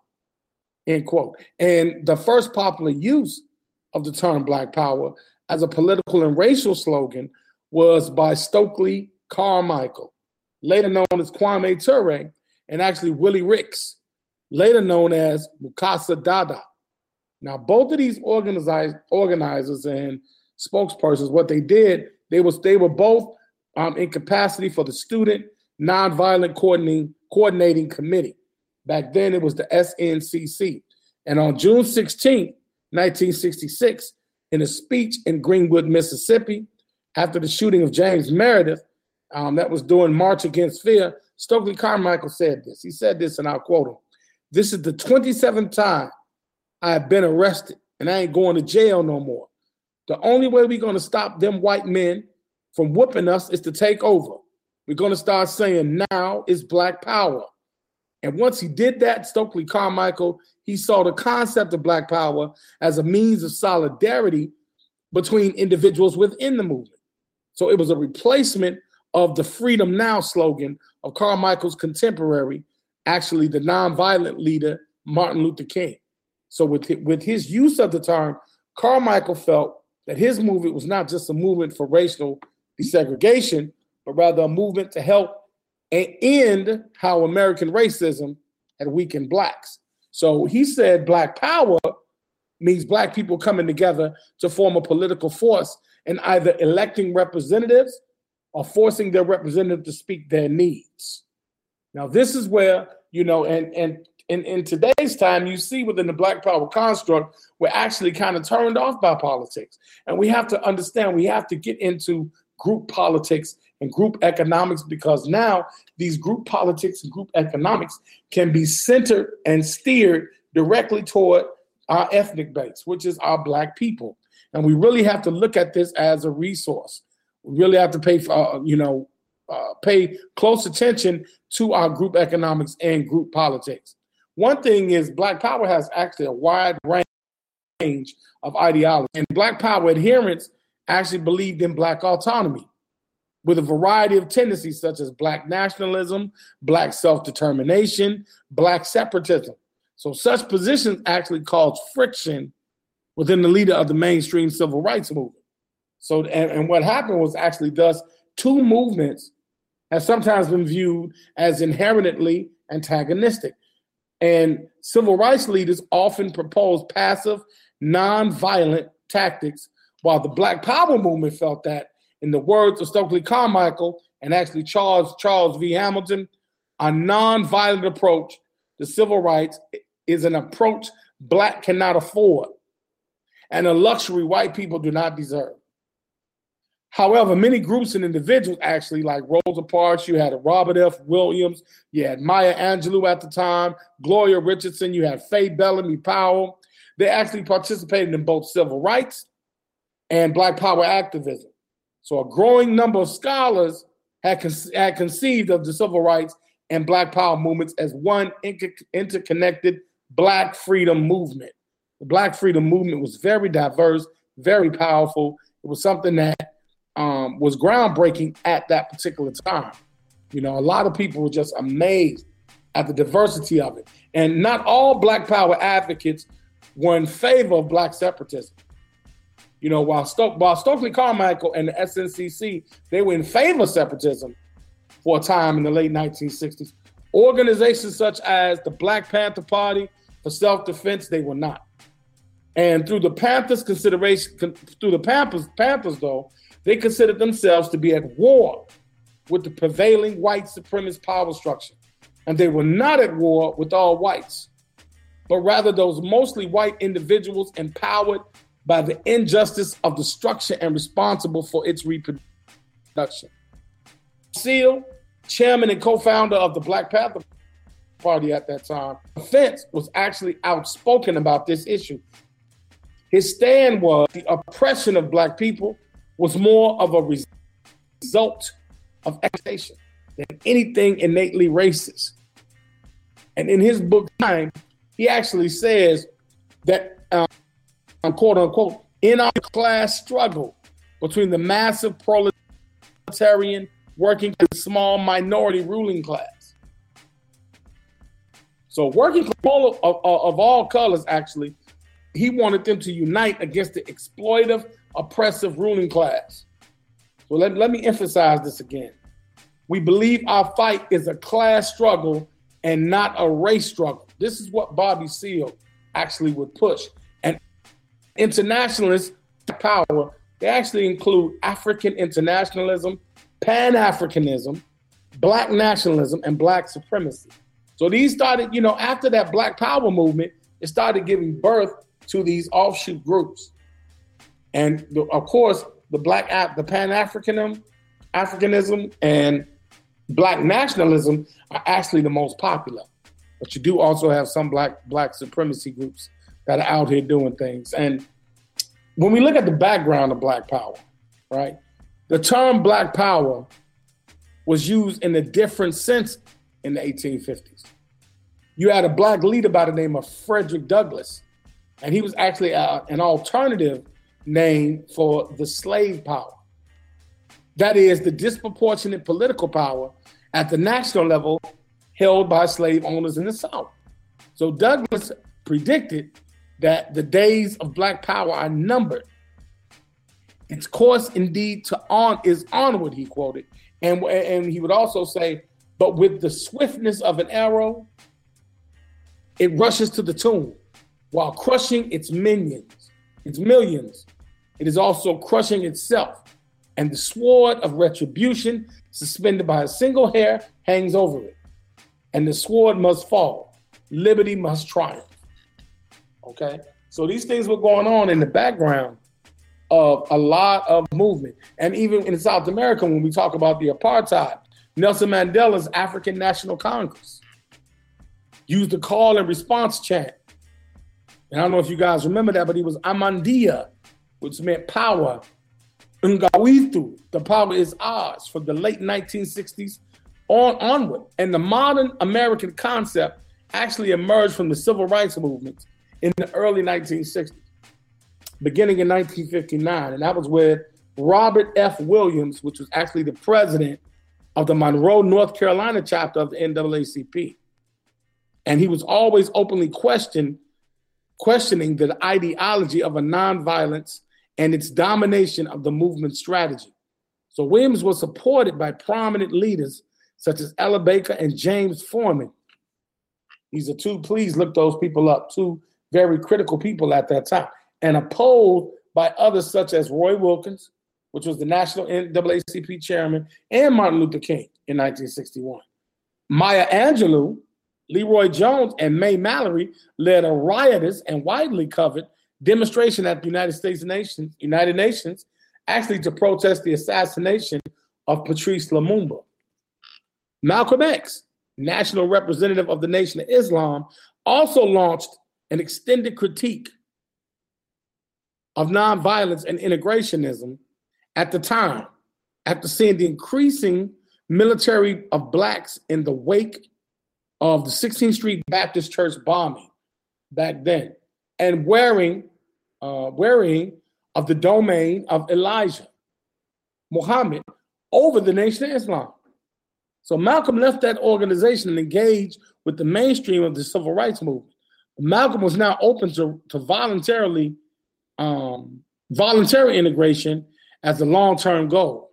end quote. And the first popular use of the term Black power as a political and racial slogan was by Stokely Carmichael, later known as Kwame Ture, and actually Willie Ricks, later known as Mukasa Dada. Now, both of these organizers, organizers and spokespersons, what they did, they was they were both um, in capacity for the Student Nonviolent Coordinating, Coordinating Committee. Back then, it was the S N C C. And on June sixteenth, nineteen sixty-six, in a speech in Greenwood, Mississippi, after the shooting of James Meredith, um, that was during March Against Fear, Stokely Carmichael said this. He said this, and I'll quote him. "This is the twenty-seventh time I have been arrested, and I ain't going to jail no more. The only way we're going to stop them white men from whooping us is to take over. We're going to start saying now is Black power." And once he did that, Stokely Carmichael, he saw the concept of Black power as a means of solidarity between individuals within the movement. So it was a replacement of the Freedom Now slogan of Carmichael's contemporary, actually the nonviolent leader, Martin Luther King. So with, with his use of the term, Carmichael felt that his movement was not just a movement for racial desegregation, but rather a movement to help and end how American racism had weakened Blacks. So he said Black power means Black people coming together to form a political force and either electing representatives or forcing their representative to speak their needs. Now, this is where, you know, and, and in, in today's time, you see within the Black power construct, we're actually kind of turned off by politics. And we have to understand, we have to get into group politics and group economics, because now these group politics and group economics can be centered and steered directly toward our ethnic base, which is our black people. And we really have to look at this as a resource. We really have to pay for, uh, you know, uh, pay close attention to our group economics and group politics. One thing is Black Power has actually a wide range of ideology. And Black Power adherents actually believed in Black autonomy with a variety of tendencies such as Black nationalism, Black self-determination, Black separatism. So such positions actually caused friction within the leader of the mainstream civil rights movement. So, and, and what happened was actually thus two movements have sometimes been viewed as inherently antagonistic. And civil rights leaders often propose passive, non-violent tactics, while the Black Power movement felt that, in the words of Stokely Carmichael and actually Charles, Charles V. Hamilton, a non-violent approach to civil rights is an approach Black cannot afford and a luxury white people do not deserve. However, many groups and individuals actually, like Rosa Parks, you had Robert F. Williams, you had Maya Angelou at the time, Gloria Richardson, you had Faye Bellamy Powell. They actually participated in both civil rights and Black Power activism. So a growing number of scholars had, con- had conceived of the civil rights and Black Power movements as one inter- interconnected Black freedom movement. The Black freedom movement was very diverse, very powerful. It was something that um, was groundbreaking at that particular time. You know, a lot of people were just amazed at the diversity of it. And not all Black Power advocates were in favor of Black separatism. You know, while, Sto- while Stokely Carmichael and the S N C C, they were in favor of separatism for a time in the late nineteen sixties. Organizations such as the Black Panther Party for self-defense, they were not. And through the Panthers' consideration, con- through the Panthers, Panthers though, they considered themselves to be at war with the prevailing white supremacist power structure. And they were not at war with all whites, but rather those mostly white individuals empowered by the injustice of the structure and responsible for its reproduction. Seal, chairman and co-founder of the Black Panther Party at that time, Fentz was actually outspoken about this issue. His stand was the oppression of Black people was more of a result of exploitation than anything innately racist. And in his book, Time, he actually says that, um, quote unquote, in our class struggle between the massive proletarian working and small minority ruling class. So working class of, of, of all colors, actually, he wanted them to unite against the exploitive, oppressive ruling class. So let, let me emphasize this again. We believe our fight is a class struggle and not a race struggle. This is what Bobby Seale actually would push. And internationalist power, they actually include African internationalism, Pan-Africanism, Black nationalism, and Black supremacy. So these started, you know, after that Black Power movement, it started giving birth to these offshoot groups. And the, of course, the Black, the Pan-Africanism, Africanism, and Black nationalism are actually the most popular. But you do also have some Black Black supremacy groups that are out here doing things. And when we look at the background of Black Power, right, the term Black Power was used in a different sense in the eighteen fifties. You had a Black leader by the name of Frederick Douglass, and he was actually a, an alternative name for the slave power. That is, the disproportionate political power at the national level held by slave owners in the South. So Douglass predicted that the days of Black power are numbered. Its course indeed to on is onward, he quoted. And, and he would also say, but with the swiftness of an arrow, it rushes to the tomb, while crushing its minions, its millions. It is also crushing itself. And the sword of retribution, suspended by a single hair, hangs over it. And the sword must fall. Liberty must triumph. Okay? So these things were going on in the background of a lot of movement. And even in South America, when we talk about the apartheid, Nelson Mandela's African National Congress used the call and response chant And I don't know if you guys remember that, but he was Amandia, which meant power. Ngawitu, the power is ours, from the late nineteen sixties on onward. And the modern American concept actually emerged from the civil rights movement in the early nineteen sixties, beginning in nineteen fifty-nine. And that was with Robert F. Williams, which was actually the president of the Monroe, North Carolina chapter of the N double A C P. And he was always openly questioned, questioning the ideology of a nonviolence and its domination of the movement strategy. So Williams was supported by prominent leaders such as Ella Baker and James Foreman. These are two, please look those people up, two very critical people at that time, and opposed by others such as Roy Wilkins, which was the national N double A C P chairman, and Martin Luther King in nineteen sixty-one. Maya Angelou, Leroy Jones, and May Mallory led a riotous and widely covered demonstration at the United States Nations, United Nations, actually to protest the assassination of Patrice Lumumba. Malcolm X, national representative of the Nation of Islam, also launched an extended critique of nonviolence and integrationism at the time, after seeing the increasing military of blacks in the wake of the sixteenth Street Baptist Church bombing back then, and wearing, uh, wearing of the domain of Elijah Muhammad over the Nation of Islam. So Malcolm left that organization and engaged with the mainstream of the civil rights movement. Malcolm was now open to, to voluntarily, um, voluntary integration as a long-term goal.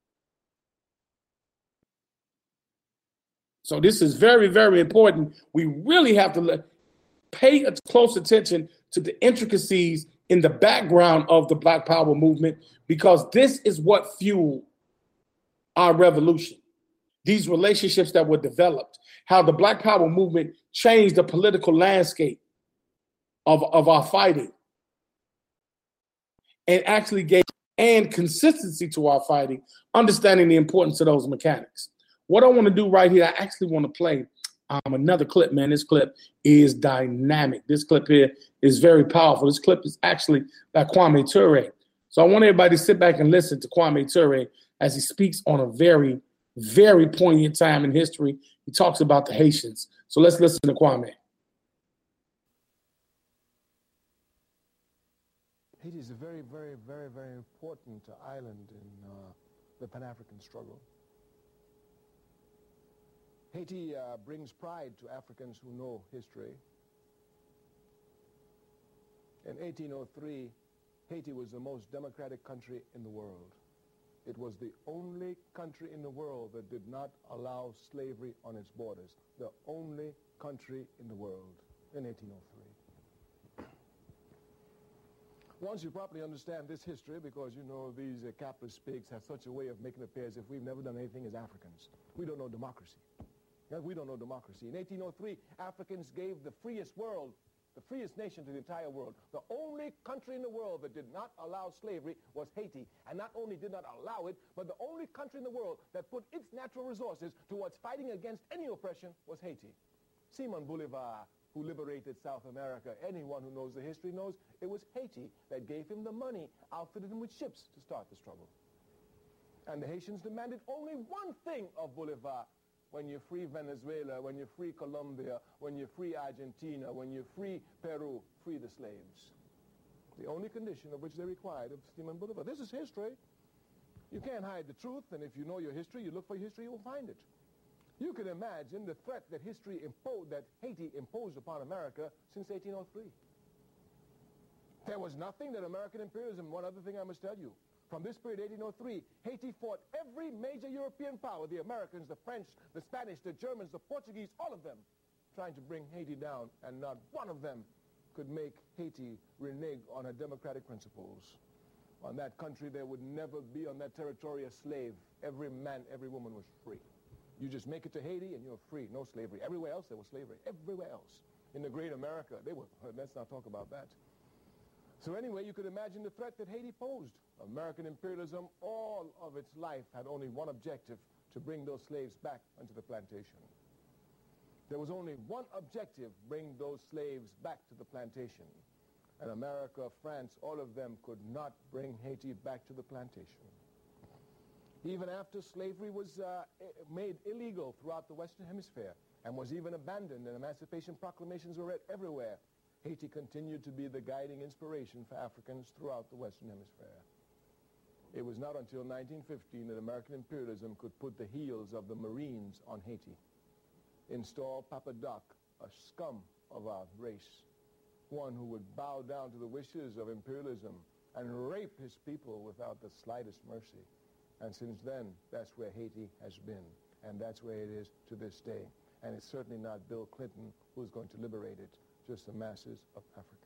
So this is very, very important. We really have to let, pay close attention to the intricacies in the background of the Black Power movement, because this is what fueled our revolution. These relationships that were developed, how the Black Power movement changed the political landscape of, of our fighting, and actually gave and consistency to our fighting, understanding the importance of those mechanics. What I want to do right here, I actually want to play um, another clip, man. This clip is dynamic. This clip here is very powerful. This clip is actually by Kwame Ture. So I want everybody to sit back and listen to Kwame Ture as he speaks on a very, very poignant time in history. He talks about the Haitians. So let's listen to Kwame. Haiti is a very, very, very, very important island in uh, the Pan-African struggle. Haiti uh, brings pride to Africans who know history. In eighteen oh three, Haiti was the most democratic country in the world. It was the only country in the world that did not allow slavery on its borders. The only country in the world in eighteen oh three. Once you properly understand this history, because you know these uh, capitalist pigs have such a way of making it appear as if we've never done anything as Africans. We don't know democracy. Yeah, we don't know democracy. In eighteen oh three, Africans gave the freest world, the freest nation to the entire world. The only country in the world that did not allow slavery was Haiti. And not only did not allow it, but the only country in the world that put its natural resources towards fighting against any oppression was Haiti. Simon Bolivar, who liberated South America, anyone who knows the history knows it was Haiti that gave him the money, outfitted him with ships to start the struggle. And the Haitians demanded only one thing of Bolivar: when you free Venezuela, when you free Colombia, when you free Argentina, when you free Peru, free the slaves. The only condition of which they required of Simon Bolivar. This is history. You can't hide the truth, and if you know your history, you look for history, you will find it. You can imagine the threat that history imposed, that Haiti imposed upon America since eighteen oh three. There was nothing that American imperialism, one other thing I must tell you, from this period, eighteen oh three, Haiti fought every major European power, the Americans, the French, the Spanish, the Germans, the Portuguese, all of them, trying to bring Haiti down, and not one of them could make Haiti renege on her democratic principles. On that country, there would never be on that territory a slave. Every man, every woman was free. You just make it to Haiti and you're free, no slavery. Everywhere else, there was slavery. Everywhere else. In the great America, they were, let's not talk about that. So anyway, you could imagine the threat that Haiti posed. American imperialism, all of its life, had only one objective: to bring those slaves back onto the plantation. There was only one objective: bring those slaves back to the plantation. And America, France, all of them could not bring Haiti back to the plantation. Even after slavery was uh, made illegal throughout the Western Hemisphere and was even abandoned and emancipation proclamations were read everywhere, Haiti continued to be the guiding inspiration for Africans throughout the Western Hemisphere. It was not until nineteen fifteen that American imperialism could put the heels of the Marines on Haiti, install Papa Doc, a scum of our race, one who would bow down to the wishes of imperialism and rape his people without the slightest mercy. And since then, that's where Haiti has been, and that's where it is to this day. And it's certainly not Bill Clinton who's going to liberate it, just the masses of Africans.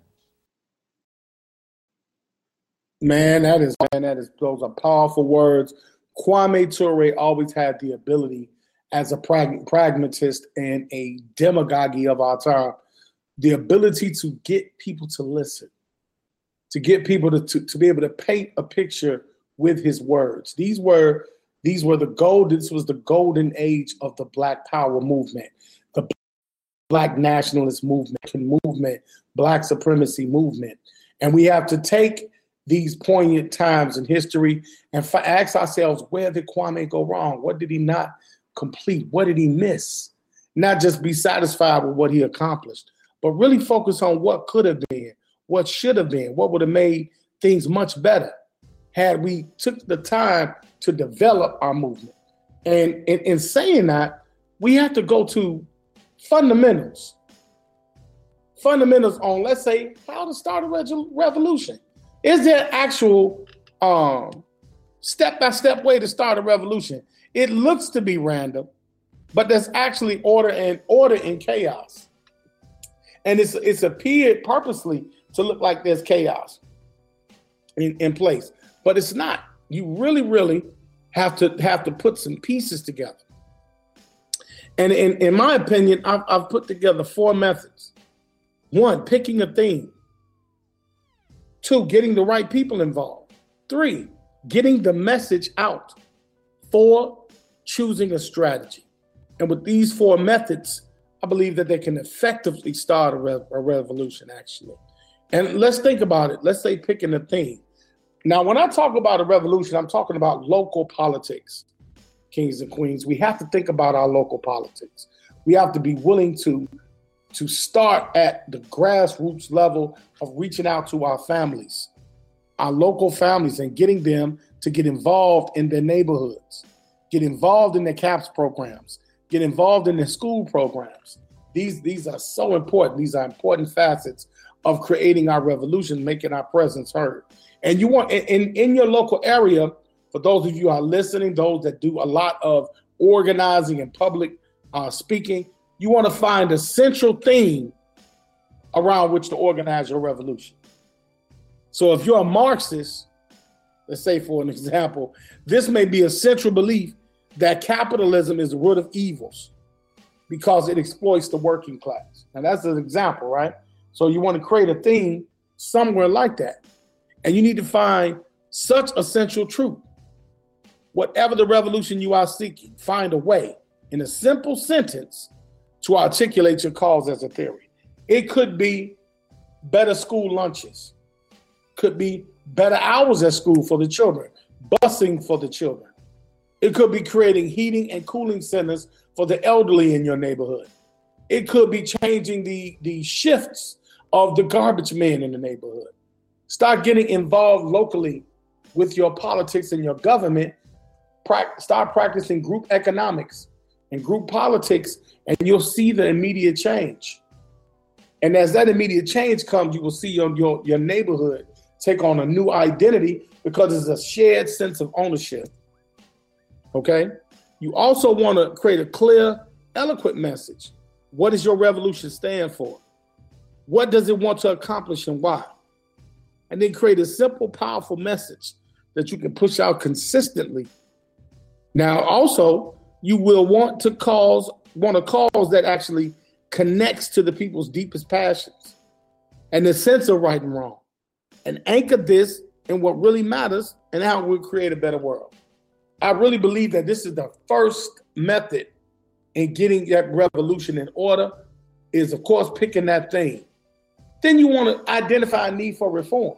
Man, that is man, that is those are powerful words. Kwame Ture always had the ability, as a prag- pragmatist and a demagogue of our time, the ability to get people to listen, to get people to, to, to be able to paint a picture with his words. These were these were the gold. This was the golden age of the Black Power movement, the Black nationalist movement, movement, Black supremacy movement, and we have to take these poignant times in history and f- ask ourselves, where did Kwame go wrong? What did he not complete? What did he miss? Not just be satisfied with what he accomplished, but really focus on what could have been, what should have been, what would have made things much better had we took the time to develop our movement. And in, in saying that, we have to go to fundamentals. Fundamentals on, let's say, how to start a reg- revolution. Is there actual um, step-by-step way to start a revolution? It looks to be random, but there's actually order and order in chaos. And it's it's appeared purposely to look like there's chaos in, in place, but it's not. You really, really have to have to put some pieces together. And in, in my opinion, I've, I've put together four methods. One, picking a theme. Two, getting the right people involved. Three, getting the message out. Four, choosing a strategy. And with these four methods, I believe that they can effectively start a, re- a revolution, actually. And let's think about it. Let's say picking a theme. Now, when I talk about a revolution, I'm talking about local politics, kings and queens. We have to think about our local politics. We have to be willing to to start at the grassroots level of reaching out to our families, our local families, and getting them to get involved in their neighborhoods, get involved in their CAPS programs, get involved in their school programs. These, these are so important. These are important facets of creating our revolution, making our presence heard. And you want, in, in your local area, for those of you who are listening, those that do a lot of organizing and public uh, speaking, you want to find a central theme around which to organize your revolution. So if you're a Marxist, let's say for an example, this may be a central belief that capitalism is the root of evils because it exploits the working class. Now that's an example, right? So you want to create a theme somewhere like that. And you need to find such a central truth. Whatever the revolution you are seeking, find a way in a simple sentence to articulate your cause as a theory. It could be better school lunches, could be better hours at school for the children, busing for the children. It could be creating heating and cooling centers for the elderly in your neighborhood. It could be changing the, the shifts of the garbage men in the neighborhood. Start getting involved locally with your politics and your government. Pra- start practicing group economics and group politics, and you'll see the immediate change. And as that immediate change comes, you will see your, your, your neighborhood take on a new identity because it's a shared sense of ownership. Okay? You also want to create a clear, eloquent message. What does your revolution stand for? What does it want to accomplish and why? And then create a simple, powerful message that you can push out consistently. Now, also, you will want to cause, want a cause that actually connects to the people's deepest passions and the sense of right and wrong, and anchor this in what really matters and how we'll create a better world. I really believe that this is the first method in getting that revolution in order is, of course, picking that thing. Then you want to identify a need for reform.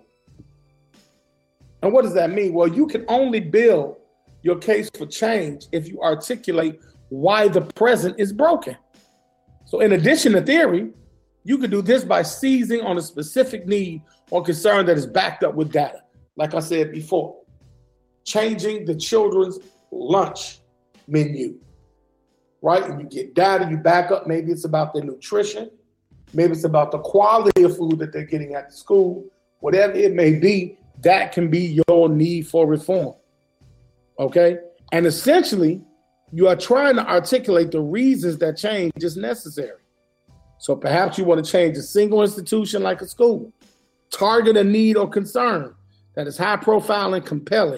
And what does that mean? Well, you can only build your case for change if you articulate why the present is broken. So in addition to theory, you could do this by seizing on a specific need or concern that is backed up with data. Like I said before, changing the children's lunch menu, right? And you get data, you back up. Maybe it's about their nutrition. Maybe it's about the quality of food that they're getting at the school. Whatever it may be, that can be your need for reform, okay? And essentially, you are trying to articulate the reasons that change is necessary. So perhaps you want to change a single institution like a school, target a need or concern that is high profile and compelling.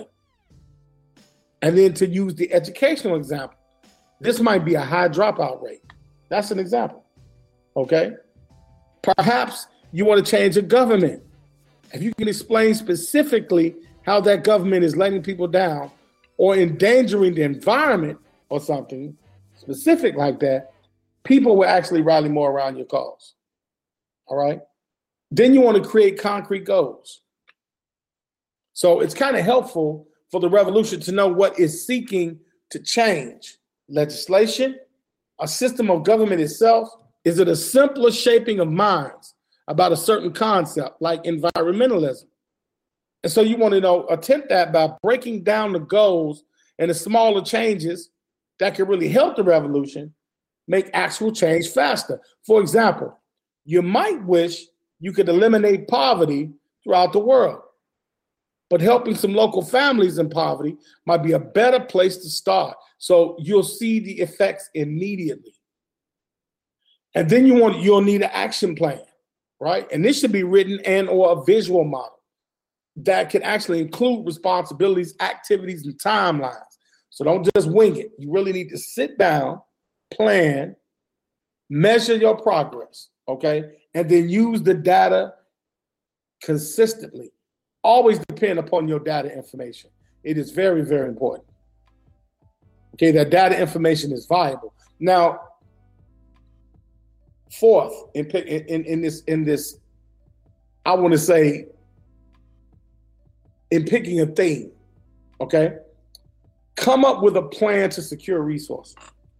And then to use the educational example, this might be a high dropout rate. That's an example, okay? Perhaps you want to change a government. If you can explain specifically how that government is letting people down or endangering the environment or something specific like that, people will actually rally more around your cause, all right? Then you want to create concrete goals. So it's kind of helpful for the revolution to know what is seeking to change. Legislation, a system of government itself. Is it a simpler shaping of minds about a certain concept like environmentalism? And so you want to know, attempt that by breaking down the goals and the smaller changes that can really help the revolution make actual change faster. For example, you might wish you could eliminate poverty throughout the world, but helping some local families in poverty might be a better place to start. So you'll see the effects immediately. And then you want, you'll need an action plan, right? And this should be written and or a visual model that can actually include responsibilities, activities, and timelines. So don't just wing it. You really need to sit down, plan, measure your progress, okay? And then use the data consistently. Always depend upon your data information. It is very, very important. Okay, that data information is viable. Now, fourth, in, in, in this, in this, I want to say, in picking a theme, okay? Come up with a plan to secure resources.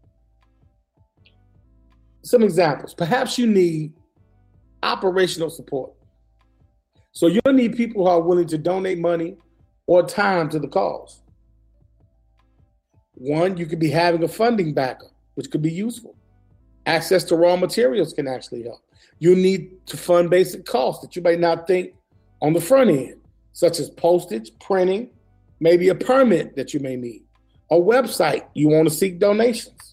Some examples. Perhaps you need operational support. So you'll need people who are willing to donate money or time to the cause. One, you could be having a funding backup, which could be useful. Access to raw materials can actually help. You need to fund basic costs that you may not think on the front end, such as postage, printing, maybe a permit that you may need, a website you want to seek donations.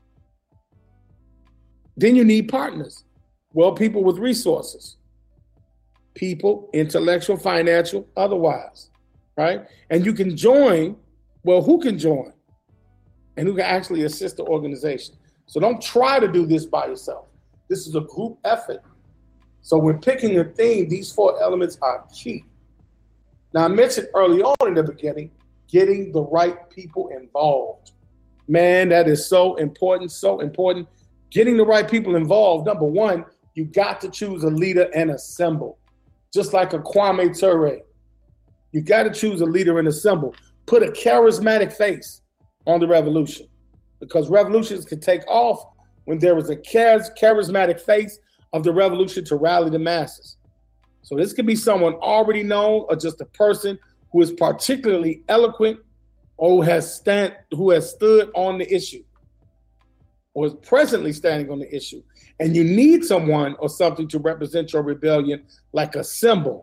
Then you need partners, well, people with resources, people, intellectual, financial, otherwise, right? And you can join, well, who can join? And who can actually assist the organization. So don't try to do this by yourself. This is a group effort. So when picking a theme, these four elements are key. Now, I mentioned early on in the beginning, getting the right people involved. Man, that is so important, so important. Getting the right people involved. Number one, you got to choose a leader and assemble. Just like a Kwame Ture. You got to choose a leader and assemble. Put a charismatic face on the revolution, because revolutions can take off when there is a charismatic face of the revolution to rally the masses. So this could be someone already known or just a person who is particularly eloquent or who has stand, who has stood on the issue or is presently standing on the issue. And you need someone or something to represent your rebellion like a symbol.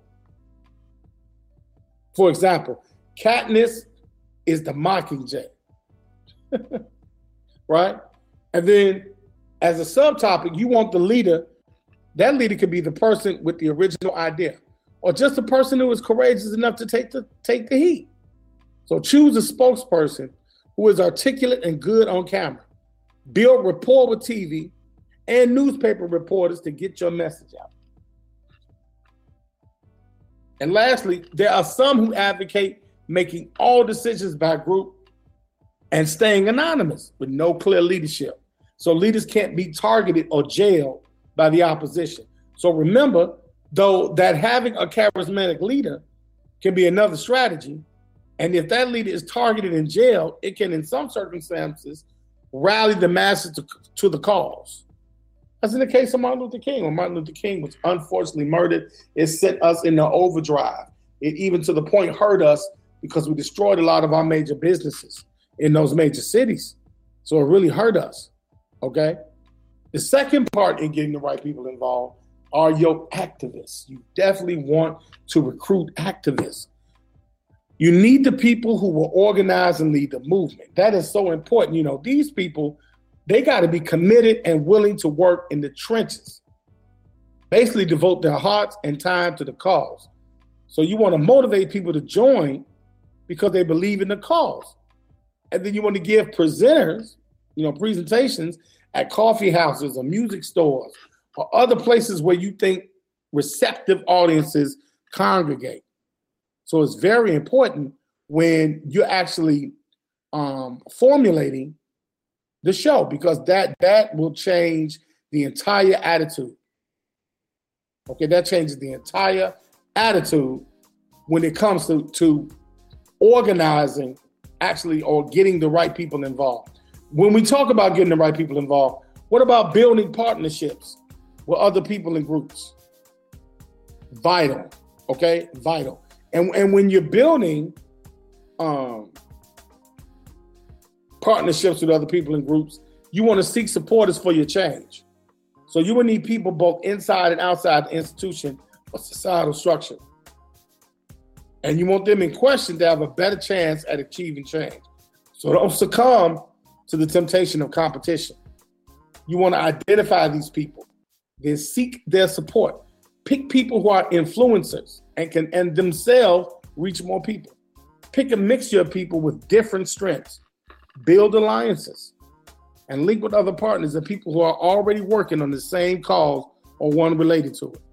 For example, Katniss is the Mockingjay. Right? And then as a subtopic, you want the leader. That leader could be the person with the original idea or just a person who is courageous enough to take the, take the heat. So choose a spokesperson who is articulate and good on camera. Build rapport with T V and newspaper reporters to get your message out. And lastly, there are some who advocate making all decisions by group and staying anonymous with no clear leadership. So leaders can't be targeted or jailed by the opposition. So remember, though, that having a charismatic leader can be another strategy. And if that leader is targeted and jailed, it can, in some circumstances, rally the masses to, to the cause. As in the case of Martin Luther King. When Martin Luther King was unfortunately murdered, it sent us into overdrive. It even to the point hurt us because we destroyed a lot of our major businesses in those major cities. So it really hurt us, okay? The second part in getting the right people involved are your activists. You definitely want to recruit activists. You need the people who will organize and lead the movement. That is so important. You know, these people, they got to be committed and willing to work in the trenches. Basically devote their hearts and time to the cause. So you want to motivate people to join because they believe in the cause. And then you want to give presenters, you know, presentations at coffee houses or music stores or other places where you think receptive audiences congregate. So it's very important when you're actually um, formulating the show, because that that will change the entire attitude. Okay, that changes the entire attitude when it comes to, to organizing actually or getting the right people involved. When we talk about getting the right people involved, what about building partnerships with other people and groups? Vital, okay, vital. And, and when you're building um, partnerships with other people and groups, you want to seek supporters for your change. So you will need people both inside and outside the institution or societal structure. And you want them in question to have a better chance at achieving change. So don't succumb to the temptation of competition. You want to identify these people, then seek their support. Pick people who are influencers and can and themselves reach more people. Pick a mixture of people with different strengths. Build alliances and link with other partners and people who are already working on the same cause or one related to it.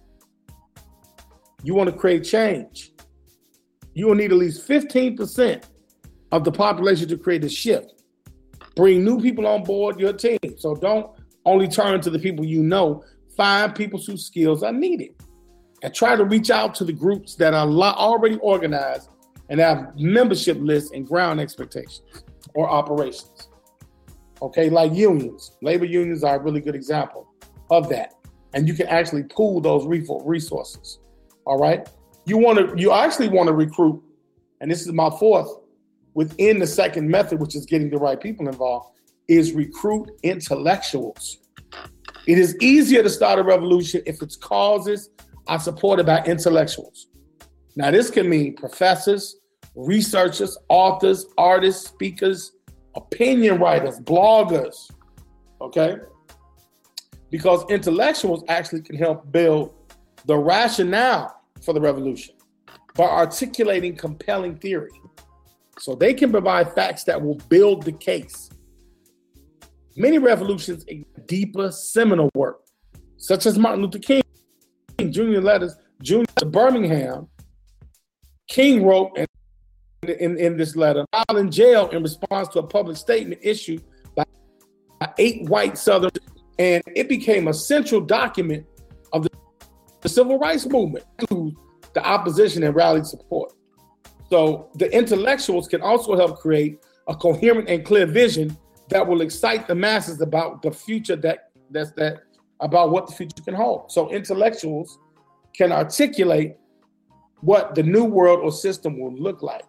You want to create change. You will need at least fifteen percent of the population to create a shift. Bring new people on board your team. So don't only turn to the people you know. Find people whose skills are needed. And try to reach out to the groups that are already organized and have membership lists and ground expectations or operations. Okay, like unions. Labor unions are a really good example of that. And you can actually pool those resources. All right. You want to, you actually want to recruit, and this is my fourth, within the second method, which is getting the right people involved, is recruit intellectuals. It is easier to start a revolution if its causes are supported by intellectuals. Now, this can mean professors, researchers, authors, artists, speakers, opinion writers, bloggers, okay? Because intellectuals actually can help build the rationale for the revolution by articulating compelling theory. So they can provide facts that will build the case. Many revolutions ignite deeper seminal work, such as Martin Luther King Junior letters, Junior to Birmingham. King wrote in, in, in this letter, while in jail in response to a public statement issued by eight white Southerners, and it became a central document of the, the civil rights movement to the opposition and rallied support. So the intellectuals can also help create a coherent and clear vision that will excite the masses about the future that that's that about what the future can hold. So intellectuals can articulate what the new world or system will look like.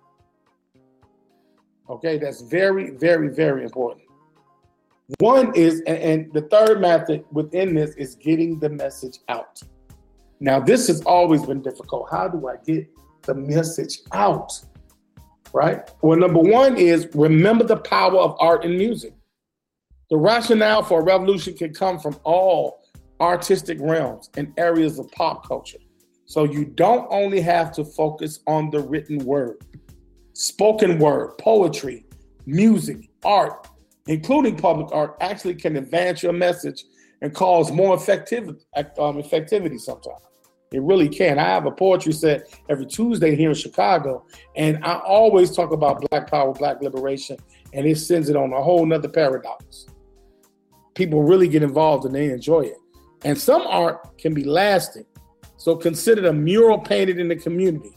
Okay, that's very, very, very important. One is, and, and the third method within this is getting the message out. Now, this has always been difficult. How do I get the message out? Right? Well, number one is remember the power of art and music. The rationale for a revolution can come from all artistic realms and areas of pop culture. So you don't only have to focus on the written word. Spoken word, poetry, music, art, including public art, actually can advance your message and cause more effective, um, effectivity sometimes. It really can. I have a poetry set every Tuesday here in Chicago, and I always talk about Black power, Black liberation, and it sends it on a whole nother paradox. people really get involved and they enjoy it. And some art can be lasting. So consider a mural painted in the community.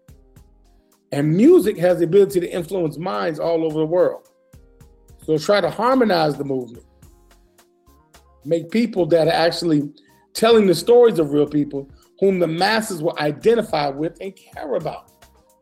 And music has the ability to influence minds all over the world. So try to harmonize the movement. Make people that are actually telling the stories of real people whom the masses will identify with and care about.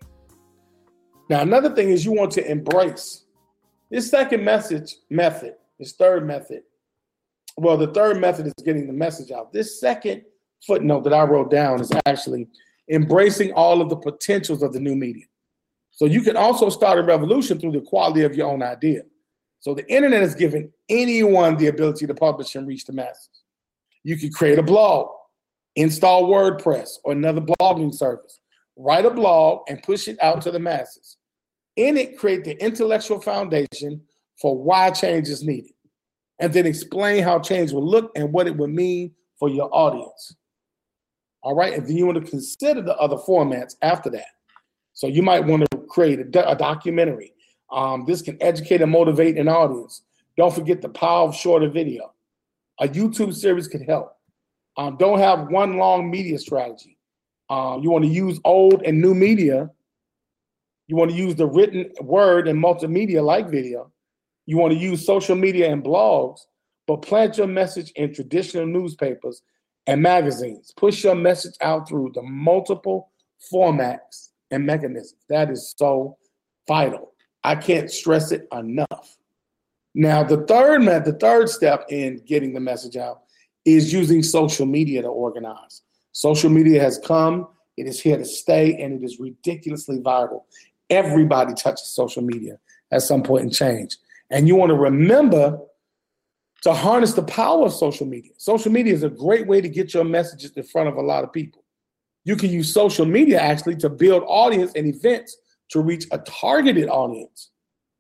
Now, another thing is you want to embrace this second message method, this third method. Well, the third method is getting the message out. This second footnote that I wrote down is actually embracing all of the potentials of the new media. So you can also start a revolution through the quality of your own idea. So the internet is giving anyone the ability to publish and reach the masses. You can create a blog, install WordPress or another blogging service, write a blog and push it out to the masses. In it, create the intellectual foundation for why change is needed, and then explain how change will look and what it would mean for your audience. All right, and then you want to consider the other formats after that. So you might want to create a, do- a documentary. Um, this can educate and motivate an audience. Don't forget the power of shorter video. A YouTube series could help. Um, don't have one long media strategy. Uh, you want to use old and new media. You want to use the written word and multimedia like video. You want to use social media and blogs, but plant your message in traditional newspapers and magazines. Push your message out through the multiple formats and mechanisms. That is so vital. I can't stress it enough. Now, the third method, the third step in getting the message out is using social media to organize. Social media has come, it is here to stay, and it is ridiculously viral. Everybody touches social media at some point in change. And you want to remember to harness the power of social media. Social media is a great way to get your messages in front of a lot of people. You can use social media actually to build audience and events to reach a targeted audience.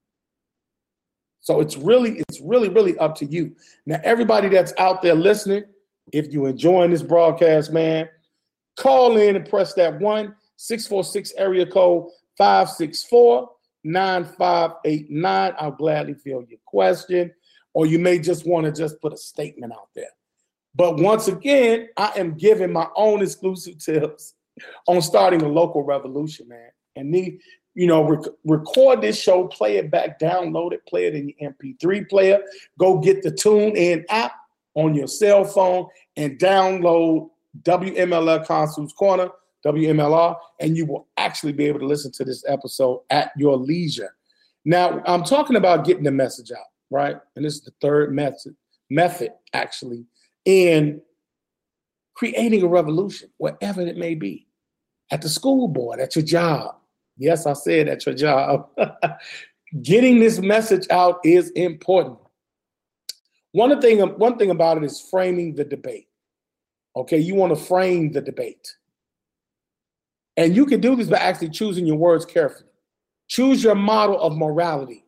So it's really, it's really, really up to you. Now, everybody that's out there listening, if you're enjoying this broadcast, man, call in and press that one six four six area code five six four nine five eight nine. I'll gladly field your question, or you may just want to just put a statement out there. But once again, I am giving my own exclusive tips on starting a local revolution, man. And need, you know, rec- record this show, play it back, download it, play it in your M P three player. Go get the TuneIn app on your cell phone and download W M L R Consul's Corner, W M L R, and you will actually be able to listen to this episode at your leisure. Now, I'm talking about getting the message out, right? And this is the third method, method actually, in creating a revolution, whatever it may be. At the school board, at your job. Yes, I said at your job. Getting this message out is important. One thing, one thing about it is framing the debate. Okay, you want to frame the debate. And you can do this by actually choosing your words carefully. Choose your model of morality.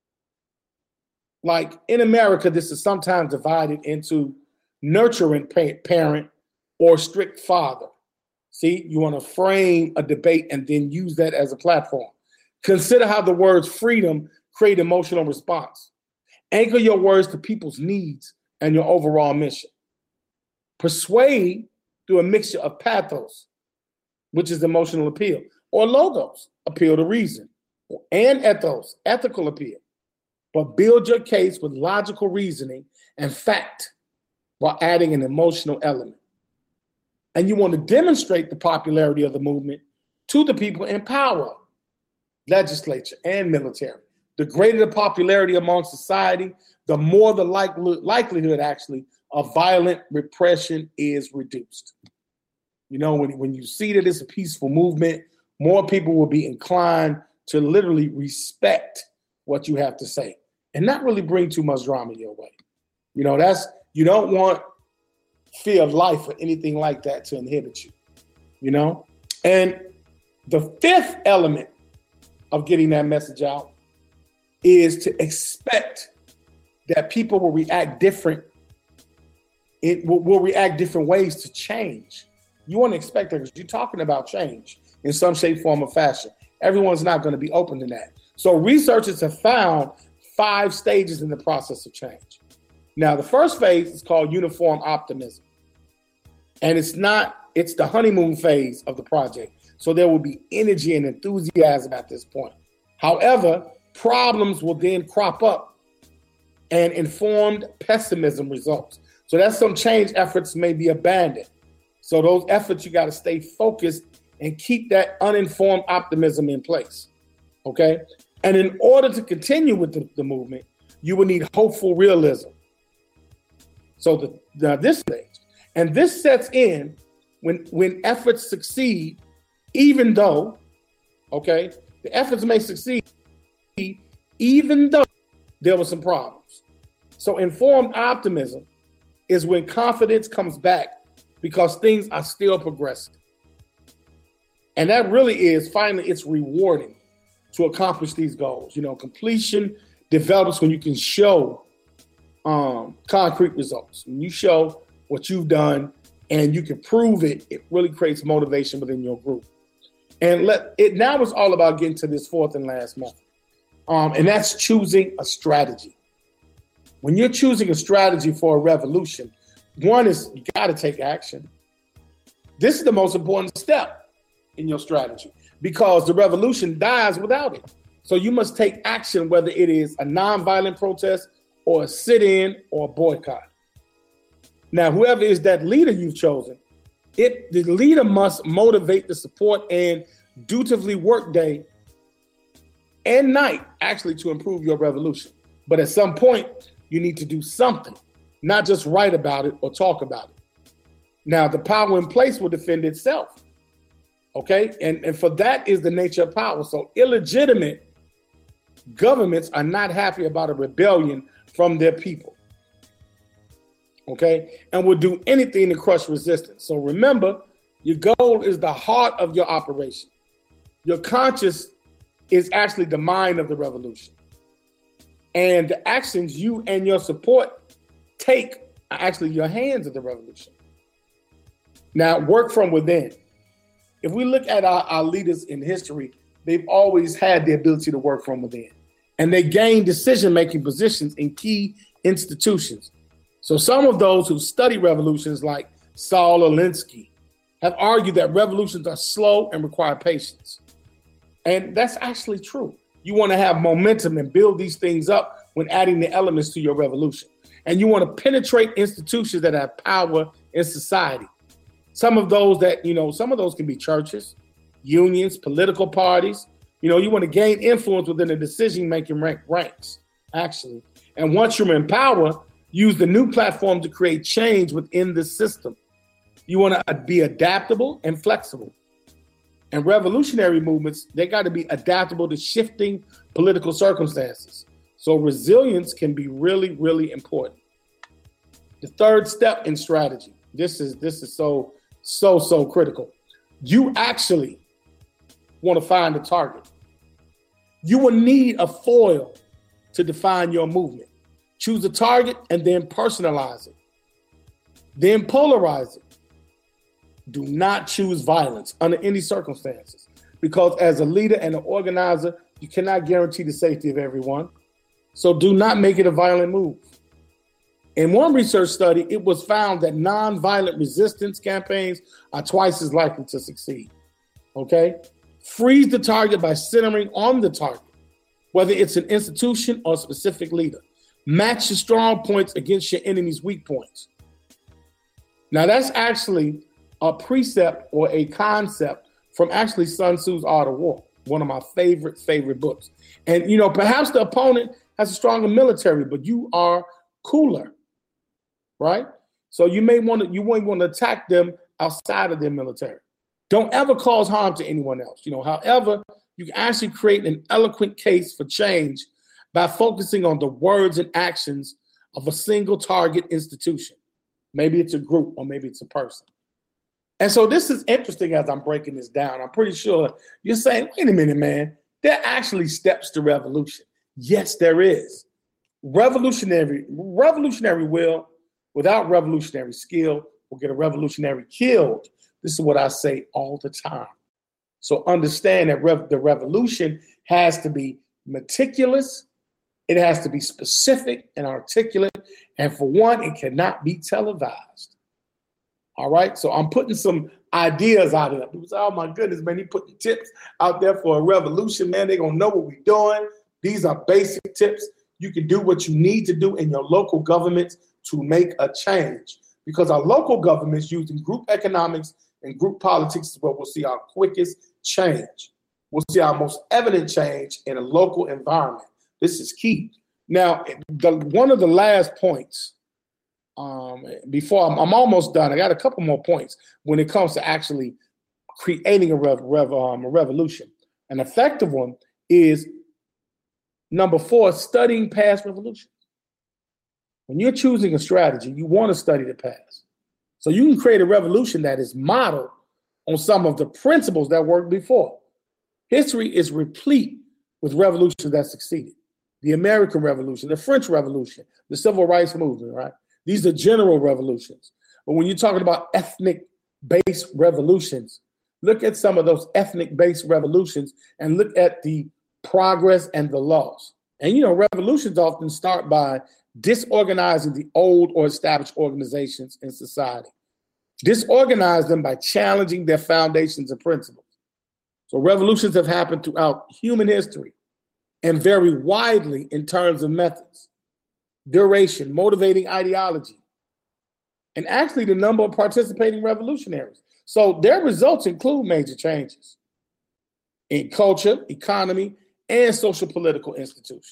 Like in America, this is sometimes divided into nurturing pa- parent or strict father. See, you want to frame a debate and then use that as a platform. Consider how the words freedom create emotional response. Anchor your words to people's needs and your overall mission. Persuade through a mixture of pathos, which is emotional appeal, or logos, appeal to reason, and ethos, ethical appeal. But build your case with logical reasoning and fact while adding an emotional element. And you want to demonstrate the popularity of the movement to the people in power, legislature, and military. The greater the popularity among society, the more the likely, likelihood, actually, of violent repression is reduced. You know, when, when you see that it's a peaceful movement, more people will be inclined to literally respect what you have to say and not really bring too much drama your way. You know, that's, you don't want fear of life or anything like that to inhibit you, you know? And the fifth element of getting that message out is to expect that people will react different. It will, will react different ways to change. You want to expect that because you're talking about change in some shape, form, or fashion. Everyone's not going to be open to that. So researchers have found five stages in the process of change. Now, the first phase is called uniform optimism. And it's not, it's the honeymoon phase of the project. So there will be energy and enthusiasm at this point. However, problems will then crop up and informed pessimism results. So that's some change efforts may be abandoned. So those efforts, you got to stay focused and keep that uninformed optimism in place. Okay. And in order to continue with the, the movement, you will need hopeful realism. So the, the this stage, and this sets in when when efforts succeed, even though, okay, the efforts may succeed, even though there were some problems. So informed optimism is when confidence comes back because things are still progressing. And that really is, finally, it's rewarding to accomplish these goals. You know, completion develops when you can show um, concrete results. When you show what you've done and you can prove it, it really creates motivation within your group. And let it now it's all about getting to this fourth and last method. Um, and that's choosing a strategy. When you're choosing a strategy for a revolution, one is you got to take action. This is the most important step in your strategy because the revolution dies without it. So you must take action, whether it is a nonviolent protest or a sit-in or a boycott. Now, whoever is that leader you've chosen, it the leader must motivate the support and dutifully work day and night actually to improve your revolution. But at some point, you need to do something, not just write about it or talk about it. Now, the power in place will defend itself. Okay, and, and for that is the nature of power. So illegitimate governments are not happy about a rebellion from their people. Okay, and will do anything to crush resistance. So remember, your goal is the heart of your operation. Your conscience is actually the mind of the revolution. And the actions you and your support take are actually your hands of the revolution. Now, work from within. If we look at our, our leaders in history, they've always had the ability to work from within. And they gained decision-making positions in key institutions. So some of those who study revolutions, like Saul Alinsky, have argued that revolutions are slow and require patience. And that's actually true. You want to have momentum and build these things up when adding the elements to your revolution. And you want to penetrate institutions that have power in society. Some of those that, you know, some of those can be churches, unions, political parties. You know, you want to gain influence within the decision-making rank ranks, actually. And once you're in power, use the new platform to create change within the system. You want to be adaptable and flexible. And revolutionary movements, they got to be adaptable to shifting political circumstances. So resilience can be really, really important. The third step in strategy, this is this is so, so, so critical. You actually want to find a target. You will need a foil to define your movement. Choose a target and then personalize it. Then polarize it. Do not choose violence under any circumstances, because as a leader and an organizer, you cannot guarantee the safety of everyone. So do not make it a violent move. In one research study, it was found that nonviolent resistance campaigns are twice as likely to succeed. Okay? Freeze the target by centering on the target, whether it's an institution or a specific leader. Match your strong points against your enemy's weak points. Now, that's actually a precept or a concept from actually Sun Tzu's Art of War, one of my favorite, favorite books. And, you know, perhaps the opponent has a stronger military, but you are cooler, right? So you may want to, you won't want to attack them outside of their military. Don't ever cause harm to anyone else. You know, however, you can actually create an eloquent case for change by focusing on the words and actions of a single target institution. Maybe it's a group or maybe it's a person. And so this is interesting as I'm breaking this down. I'm pretty sure you're saying, wait a minute, man, there are actually steps to revolution. Yes, there is. Revolutionary, revolutionary will without revolutionary skill will get a revolutionary killed. This is what I say all the time. So understand that rev- the revolution has to be meticulous It has to be specific and articulate. And for one, it cannot be televised. All right. So I'm putting some ideas out there. People say, oh my goodness, man, he putting tips out there for a revolution, man. They're going to know what we're doing. These are basic tips. You can do what you need to do in your local governments to make a change, because our local governments using group economics and group politics is where we'll see our quickest change. We'll see our most evident change in a local environment. This is key. Now, the, one of the last points, um, before I'm, I'm almost done, I got a couple more points when it comes to actually creating a, rev, rev, um, a revolution. An effective one is number four, studying past revolutions. When you're choosing a strategy, you want to study the past. So you can create a revolution that is modeled on some of the principles that worked before. History is replete with revolutions that succeeded. The American Revolution, the French Revolution, the Civil Rights Movement, right? These are general revolutions. But when you're talking about ethnic-based revolutions, look at some of those ethnic-based revolutions and look at the progress and the loss. And, you know, revolutions often start by disorganizing the old or established organizations in society. Disorganize them by challenging their foundations and principles. So revolutions have happened throughout human history and vary widely in terms of methods, duration, motivating ideology, and actually the number of participating revolutionaries. So their results include major changes in culture, economy, and social political institutions.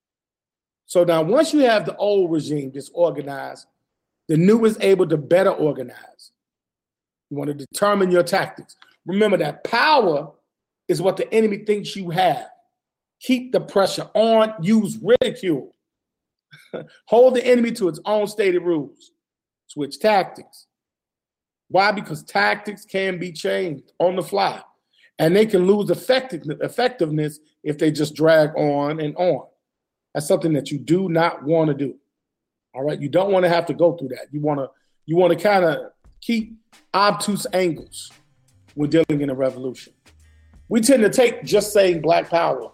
So now once you have the old regime disorganized, the new is able to better organize. You want to determine your tactics. Remember that power is what the enemy thinks you have. Keep the pressure on, use ridicule. Hold the enemy to its own stated rules. Switch tactics. Why? Because tactics can be changed on the fly, and they can lose effectiveness if they just drag on and on. That's something that you do not want to do. All right, you don't want to have to go through that. You want to you want to kind of keep obtuse angles when dealing in a revolution. We tend to take just saying black power,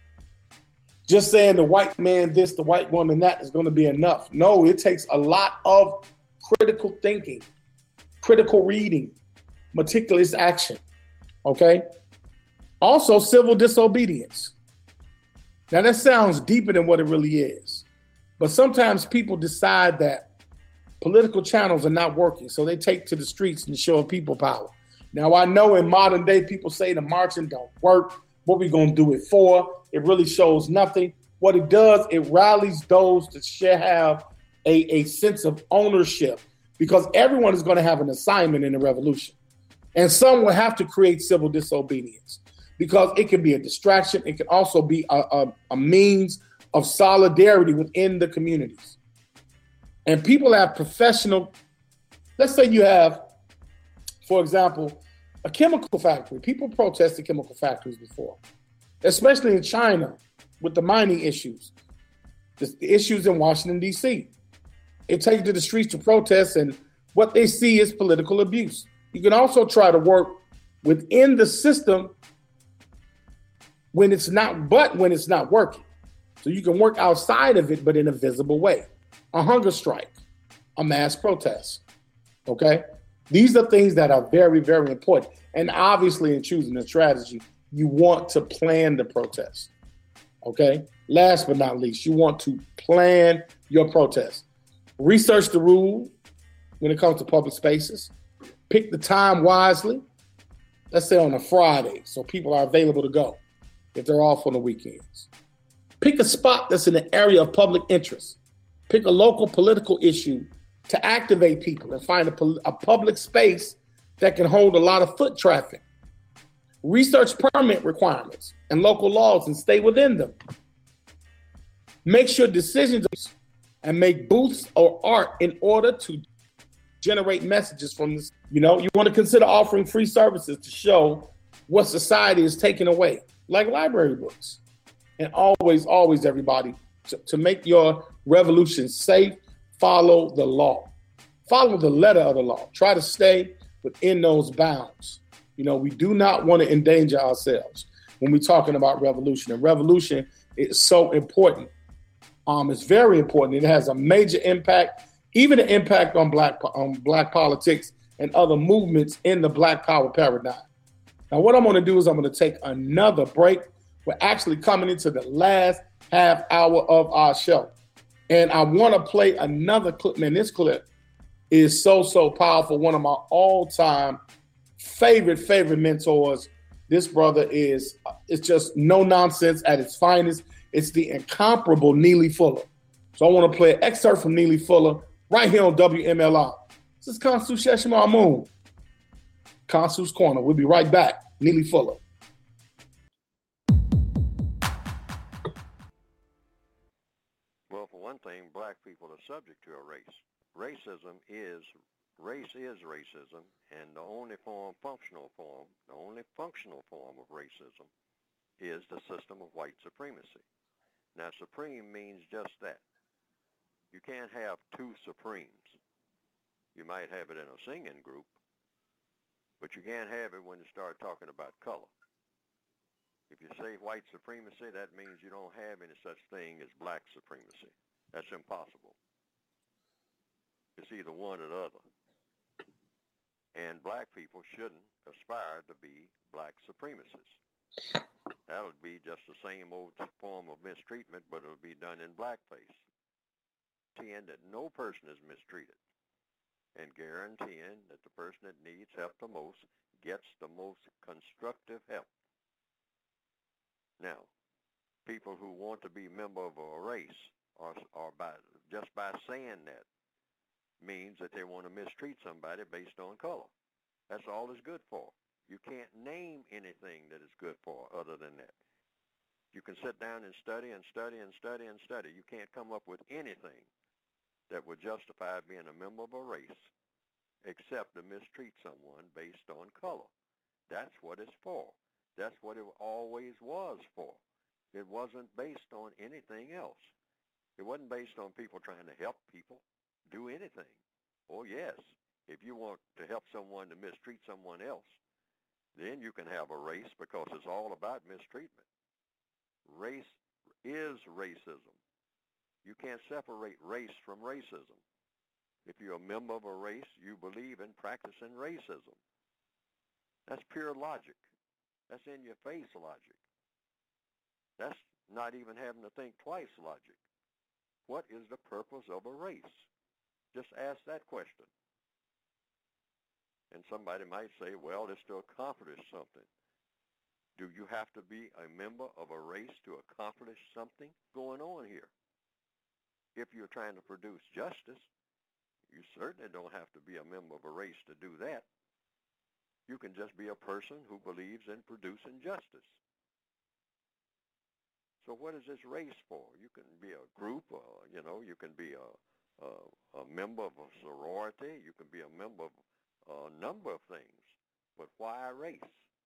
just saying the white man this, the white woman that is going to be enough. No, it takes a lot of critical thinking, critical reading, meticulous action, okay? Also, civil disobedience. Now, that sounds deeper than what it really is. But sometimes people decide that political channels are not working, so they take to the streets and show people power. Now, I know in modern day, people say the marching don't work. What we going to do it for? It really shows nothing. What it does, it rallies those that should have a, a sense of ownership, because everyone is going to have an assignment in the revolution. And some will have to create civil disobedience, because it can be a distraction. It can also be a, a, a means of solidarity within the communities. And people have professional, let's say you have, for example, a chemical factory. People protested chemical factories before, especially in China with the mining issues, the issues in Washington, D C. They take to the streets to protest, and what they see is political abuse. You can also try to work within the system when it's not, but when it's not working. So you can work outside of it, but in a visible way. A hunger strike, a mass protest, okay? These are things that are very, very important. And obviously in choosing a strategy, you want to plan the protest, okay? Last but not least, you want to plan your protest. Research the rule when it comes to public spaces. Pick the time wisely. Let's say on a Friday, so people are available to go if they're off on the weekends. Pick a spot that's in the area of public interest. Pick a local political issue to activate people and find a, a public space that can hold a lot of foot traffic. Research permit requirements and local laws and stay within them. Make sure decisions and make booths or art in order to generate messages from this. You know, you want to consider offering free services to show what society is taking away, like library books. And always, always, everybody, to, to make your revolution safe, follow the law. Follow the letter of the law. Try to stay within those bounds. You know, we do not want to endanger ourselves when we're talking about revolution. And revolution is so important Um, it's very important. It has a major impact, even an impact on black on black politics and other movements in the Black Power paradigm. Now, what I'm going to do is I'm going to take another break. We're actually coming into the last half hour of our show. And I want to play another clip. Man, this clip is so, so powerful. One of my all-time favorite, favorite mentors. This brother is, it's just no nonsense at its finest. It's the incomparable Neely Fuller. So I want to play an excerpt from Neely Fuller right here on W M L R. This is Consu Sheshima Moon. Consu's Corner. We'll be right back. Neely Fuller. Well, for one thing, black people are subject to a race. Racism is, race is racism, and the only form, functional form, the only functional form of racism is the system of white supremacy. Now, supreme means just that. You can't have two supremes. You might have it in a singing group, but you can't have it when you start talking about color. If you say white supremacy, that means you don't have any such thing as black supremacy. That's impossible. It's either one or the other. And black people shouldn't aspire to be black supremacists. That would be just the same old form of mistreatment, but it would be done in blackface. Guaranteeing that no person is mistreated, and guaranteeing that the person that needs help the most gets the most constructive help. Now, people who want to be a member of a race are, are by, just by saying that means that they want to mistreat somebody based on color. That's all it's good for. You can't name anything that it's good for other than that. You can sit down and study and study and study and study. You can't come up with anything that would justify being a member of a race except to mistreat someone based on color. That's what it's for. That's what it always was for. It wasn't based on anything else. It wasn't based on people trying to help people do anything. Oh, yes, if you want to help someone to mistreat someone else, then you can have a race because it's all about mistreatment. Race is racism. You can't separate race from racism. If you're a member of a race, you believe in practicing racism. That's pure logic. That's in your face logic. That's not even having to think twice logic. What is the purpose of a race? Just ask that question. And somebody might say, well, it's to accomplish something. Do you have to be a member of a race to accomplish something going on here? If you're trying to produce justice, you certainly don't have to be a member of a race to do that. You can just be a person who believes in producing justice. So what is this race for? You can be a group, uh, you know, you can be a, a, a member of a sorority, you can be a member of a number of things, but why race?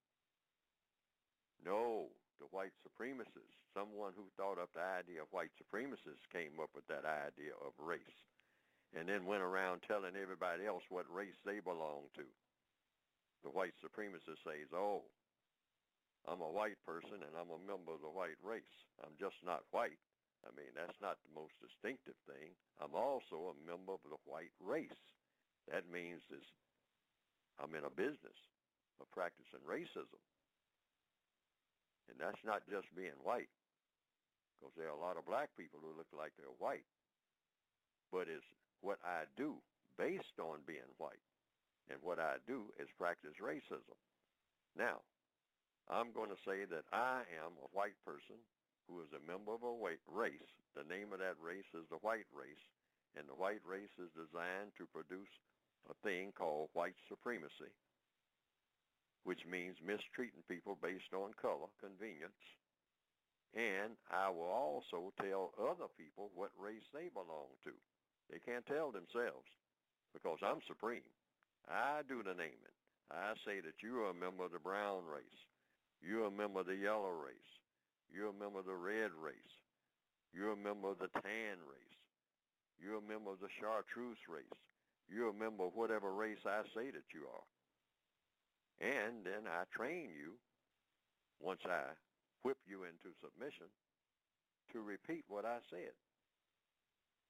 No, the white supremacists, someone who thought up the idea of white supremacists came up with that idea of race and then went around telling everybody else what race they belong to. The white supremacist says, oh, I'm a white person and I'm a member of the white race. I'm just not white. I mean, that's not the most distinctive thing. I'm also a member of the white race. That means this, I'm in a business of practicing racism. And that's not just being white, because there are a lot of black people who look like they're white. But it's what I do based on being white. And what I do is practice racism. Now, I'm going to say that I am a white person who is a member of a white race. The name of that race is the white race. And the white race is designed to produce a thing called white supremacy, which means mistreating people based on color, convenience. And I will also tell other people what race they belong to. They can't tell themselves because I'm supreme. I do the naming. I say that you're a member of the brown race. You're a member of the yellow race. You're a member of the red race. You're a member of the tan race. You're a member of the chartreuse race. You're a member of whatever race I say that you are. And then I train you, once I whip you into submission, to repeat what I said.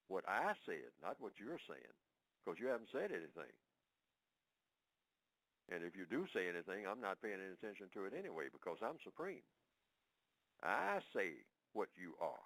what I said, not what you're saying, because you haven't said anything. And if you do say anything, I'm not paying any attention to it anyway because I'm supreme. I say what you are.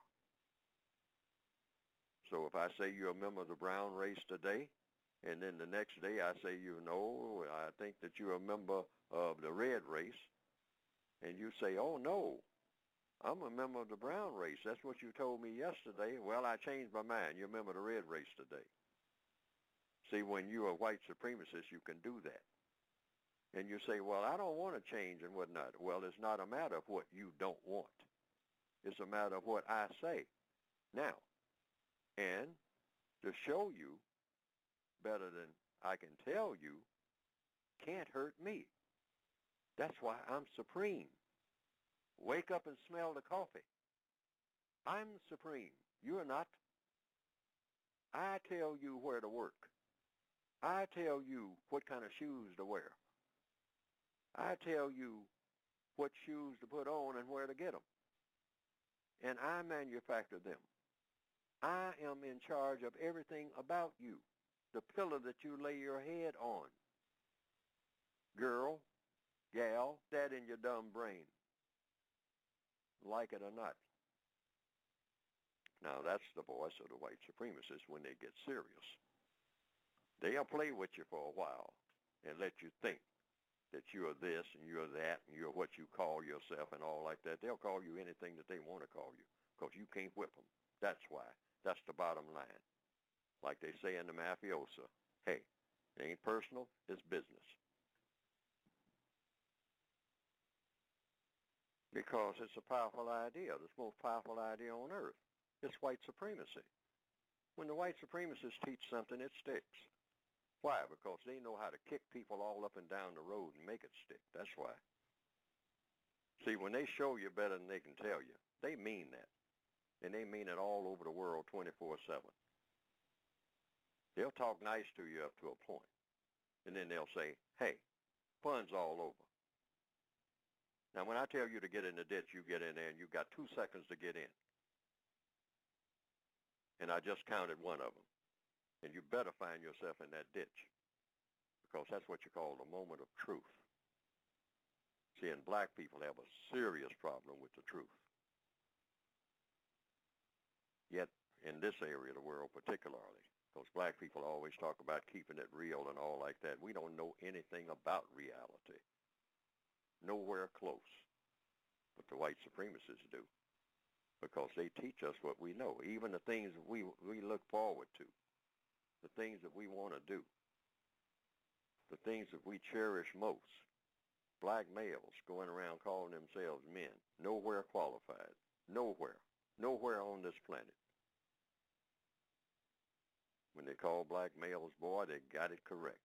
So if I say you're a member of the brown race today, and then the next day I say, you know, I think that you're a member of the red race, and you say, oh, no, I'm a member of the brown race. That's what you told me yesterday. Well, I changed my mind. You're a member of the red race today. See, when you're a white supremacist, you can do that. And you say, well, I don't want to change and whatnot. Well, it's not a matter of what you don't want. It's a matter of what I say now. And to show you better than I can tell you can't hurt me. That's why I'm supreme. Wake up and smell the coffee. I'm supreme. You're not. I tell you where to work. I tell you what kind of shoes to wear. I tell you what shoes to put on and where to get them. And I manufacture them. I am in charge of everything about you, the pillow that you lay your head on. Girl, gal, that in your dumb brain, like it or not. Now, that's the voice of the white supremacists when they get serious. They'll play with you for a while and let you think that you're this and you're that and you're what you call yourself and all like that. They'll call you anything that they want to call you because you can't whip them. That's why. That's the bottom line. Like they say in the mafiosa, hey, it ain't personal, it's business. Because it's a powerful idea. It's the most powerful idea on earth. It's white supremacy. When the white supremacists teach something, it sticks. Why? Because they know how to kick people all up and down the road and make it stick. That's why. See, when they show you better than they can tell you, they mean that. And they mean it all over the world twenty-four seven. They'll talk nice to you up to a point. And then they'll say, hey, fun's all over. Now, when I tell you to get in the ditch, you get in there, and you've got two seconds to get in. And I just counted one of them. And you better find yourself in that ditch, because that's what you call the moment of truth. See, and black people have a serious problem with the truth. Yet, in this area of the world particularly, because black people always talk about keeping it real and all like that, we don't know anything about reality. Nowhere close. But the white supremacists do, because they teach us what we know, even the things that we, we look forward to, the things that we want to do, the things that we cherish most. Black males going around calling themselves men, nowhere qualified, nowhere, nowhere on this planet. When they call black males boy, they got it correct.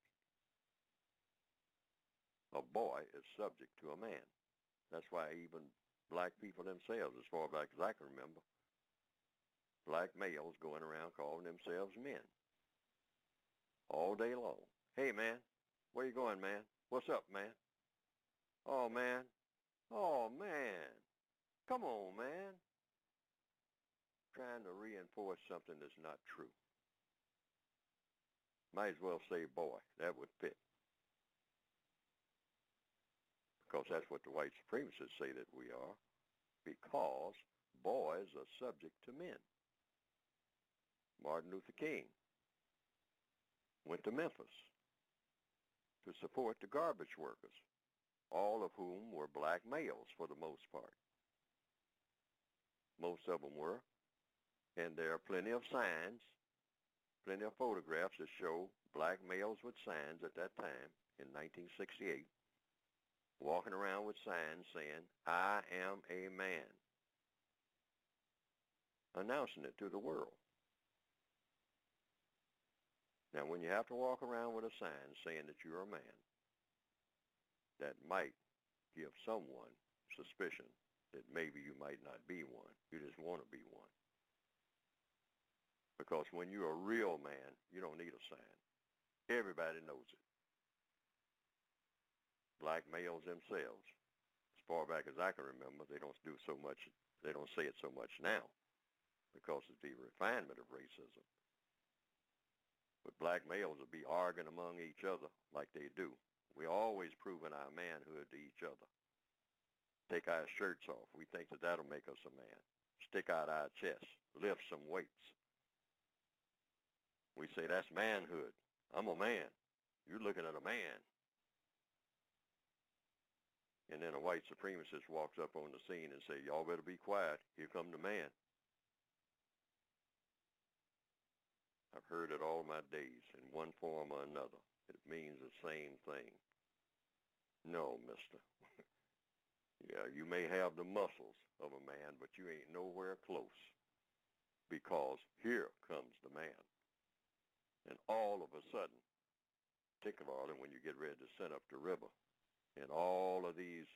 A boy is subject to a man. That's why even black people themselves, as far back as I can remember, black males going around calling themselves men all day long. Hey, man, where you going, man? What's up, man? Oh, man. Oh, man. Come on, man. Trying to reinforce something that's not true. Might as well say boy. That would fit. Because that's what the white supremacists say that we are. Because boys are subject to men. Martin Luther King went to Memphis to support the garbage workers, all of whom were black males for the most part. Most of them were. And there are plenty of signs, plenty of photographs that show black males with signs at that time in nineteen sixty-eight, walking around with signs saying, I am a man, announcing it to the world. Now, when you have to walk around with a sign saying that you're a man, that might give someone suspicion that maybe you might not be one. You just want to be one. Because when you're a real man, you don't need a sign. Everybody knows it. Black males themselves, as far back as I can remember, they don't do so much, they don't say it so much now because of the refinement of racism. But black males will be arguing among each other like they do. We're always proving our manhood to each other. Take our shirts off. We think that that'll make us a man. Stick out our chest. Lift some weights. We say that's manhood. I'm a man. You're looking at a man. And then a white supremacist walks up on the scene and say, y'all better be quiet. Here come the man. I've heard it all my days in one form or another. It means the same thing. No, mister. Yeah, you may have the muscles of a man, but you ain't nowhere close. Because here comes the man. And all of a sudden, particularly when you get ready to send up the river, and all of these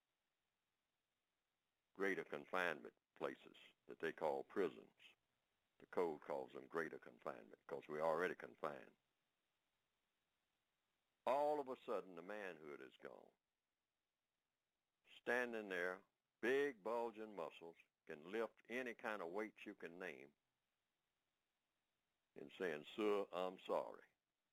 greater confinement places that they call prisons, the code calls them greater confinement because we're already confined. All of a sudden, the manhood is gone. Standing there, big bulging muscles, can lift any kind of weight you can name, and saying, sir, I'm sorry.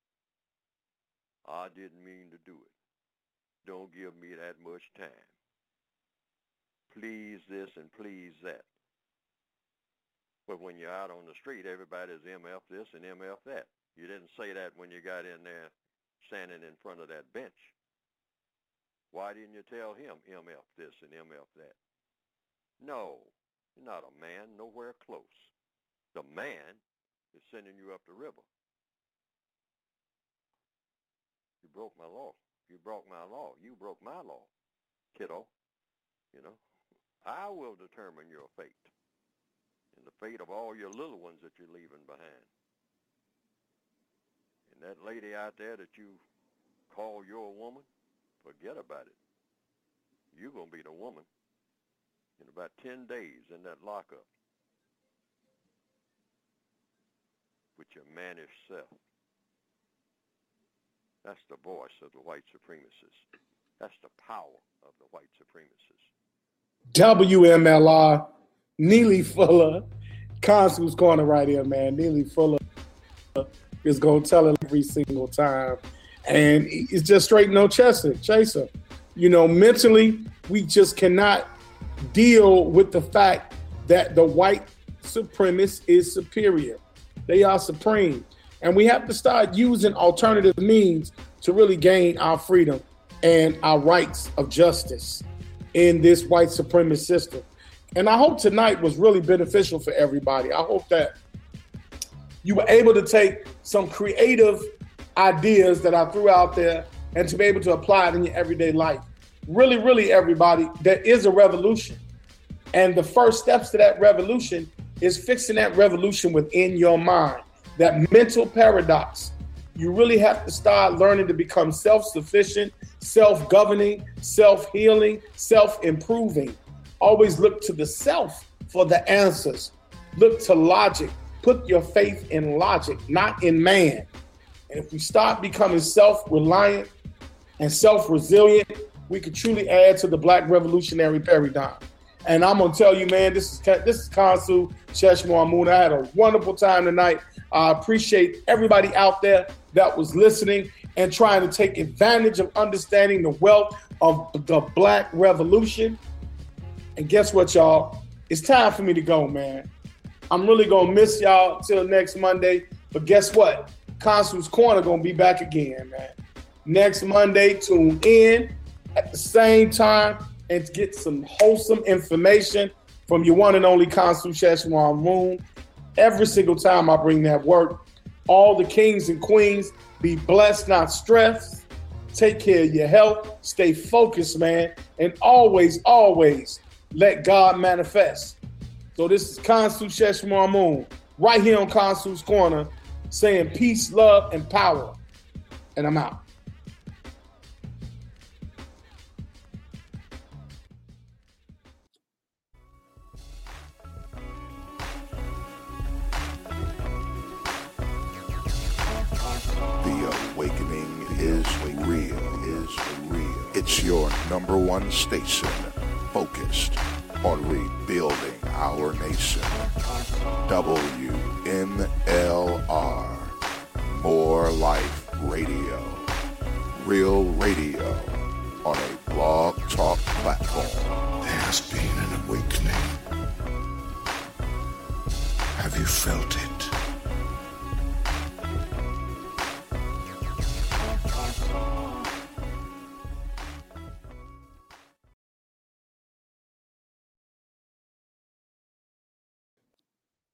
I didn't mean to do it. Don't give me that much time. Please this and please that. But when you're out on the street, everybody's M F this and M F that. You didn't say that when you got in there standing in front of that bench. Why didn't you tell him M F this and M F that? No, you're not a man, nowhere close. The man is sending you up the river. You broke my law. You broke my law. You broke my law, kiddo. You know, I will determine your fate and the fate of all your little ones that you're leaving behind. And that lady out there that you call your woman, forget about it. You're going to be the woman in about ten days in that lockup with your mannish self. That's the voice of the white supremacists. That's the power of the white supremacists. W M L R, Neely Fuller, Consul's Corner right here, man. Neely Fuller is going to tell it every single time. And it's just straight no chaser. chaser. You know, mentally, we just cannot deal with the fact that the white supremacist is superior. They are supreme. And we have to start using alternative means to really gain our freedom and our rights of justice in this white supremacist system. And I hope tonight was really beneficial for everybody. I hope that you were able to take some creative ideas that I threw out there and to be able to apply it in your everyday life. Really, really, everybody, there is a revolution. And the first steps to that revolution is fixing that revolution within your mind. That mental paradox. You really have to start learning to become self-sufficient, self-governing, self-healing, self-improving. Always look to the self for the answers. Look to logic. Put your faith in logic, not in man. And if we start becoming self-reliant and self-resilient, we could truly add to the Black revolutionary paradigm. And I'm gonna tell you, man, this is this is Consul Cheshire Moon. I had a wonderful time tonight. I appreciate everybody out there that was listening and trying to take advantage of understanding the wealth of the Black revolution. And guess what, y'all? It's time for me to go, man. I'm really gonna miss y'all till next Monday. But guess what? Consul's Corner gonna be back again, man. Next Monday, tune in at the same time and get some wholesome information from your one and only Consul Sheshwan Moon. Every single time I bring that work, all the kings and queens, be blessed, not stressed. Take care of your health. Stay focused, man. And always, always let God manifest. So this is Consul Sheshwan Moon, right here on Consul's Corner, saying peace, love, and power. And I'm out. Awakening is real, is real. It's your number one station, focused on rebuilding our nation. W M L R. More Real Radio on a Blog Talk platform. There's been an awakening. Have you felt it?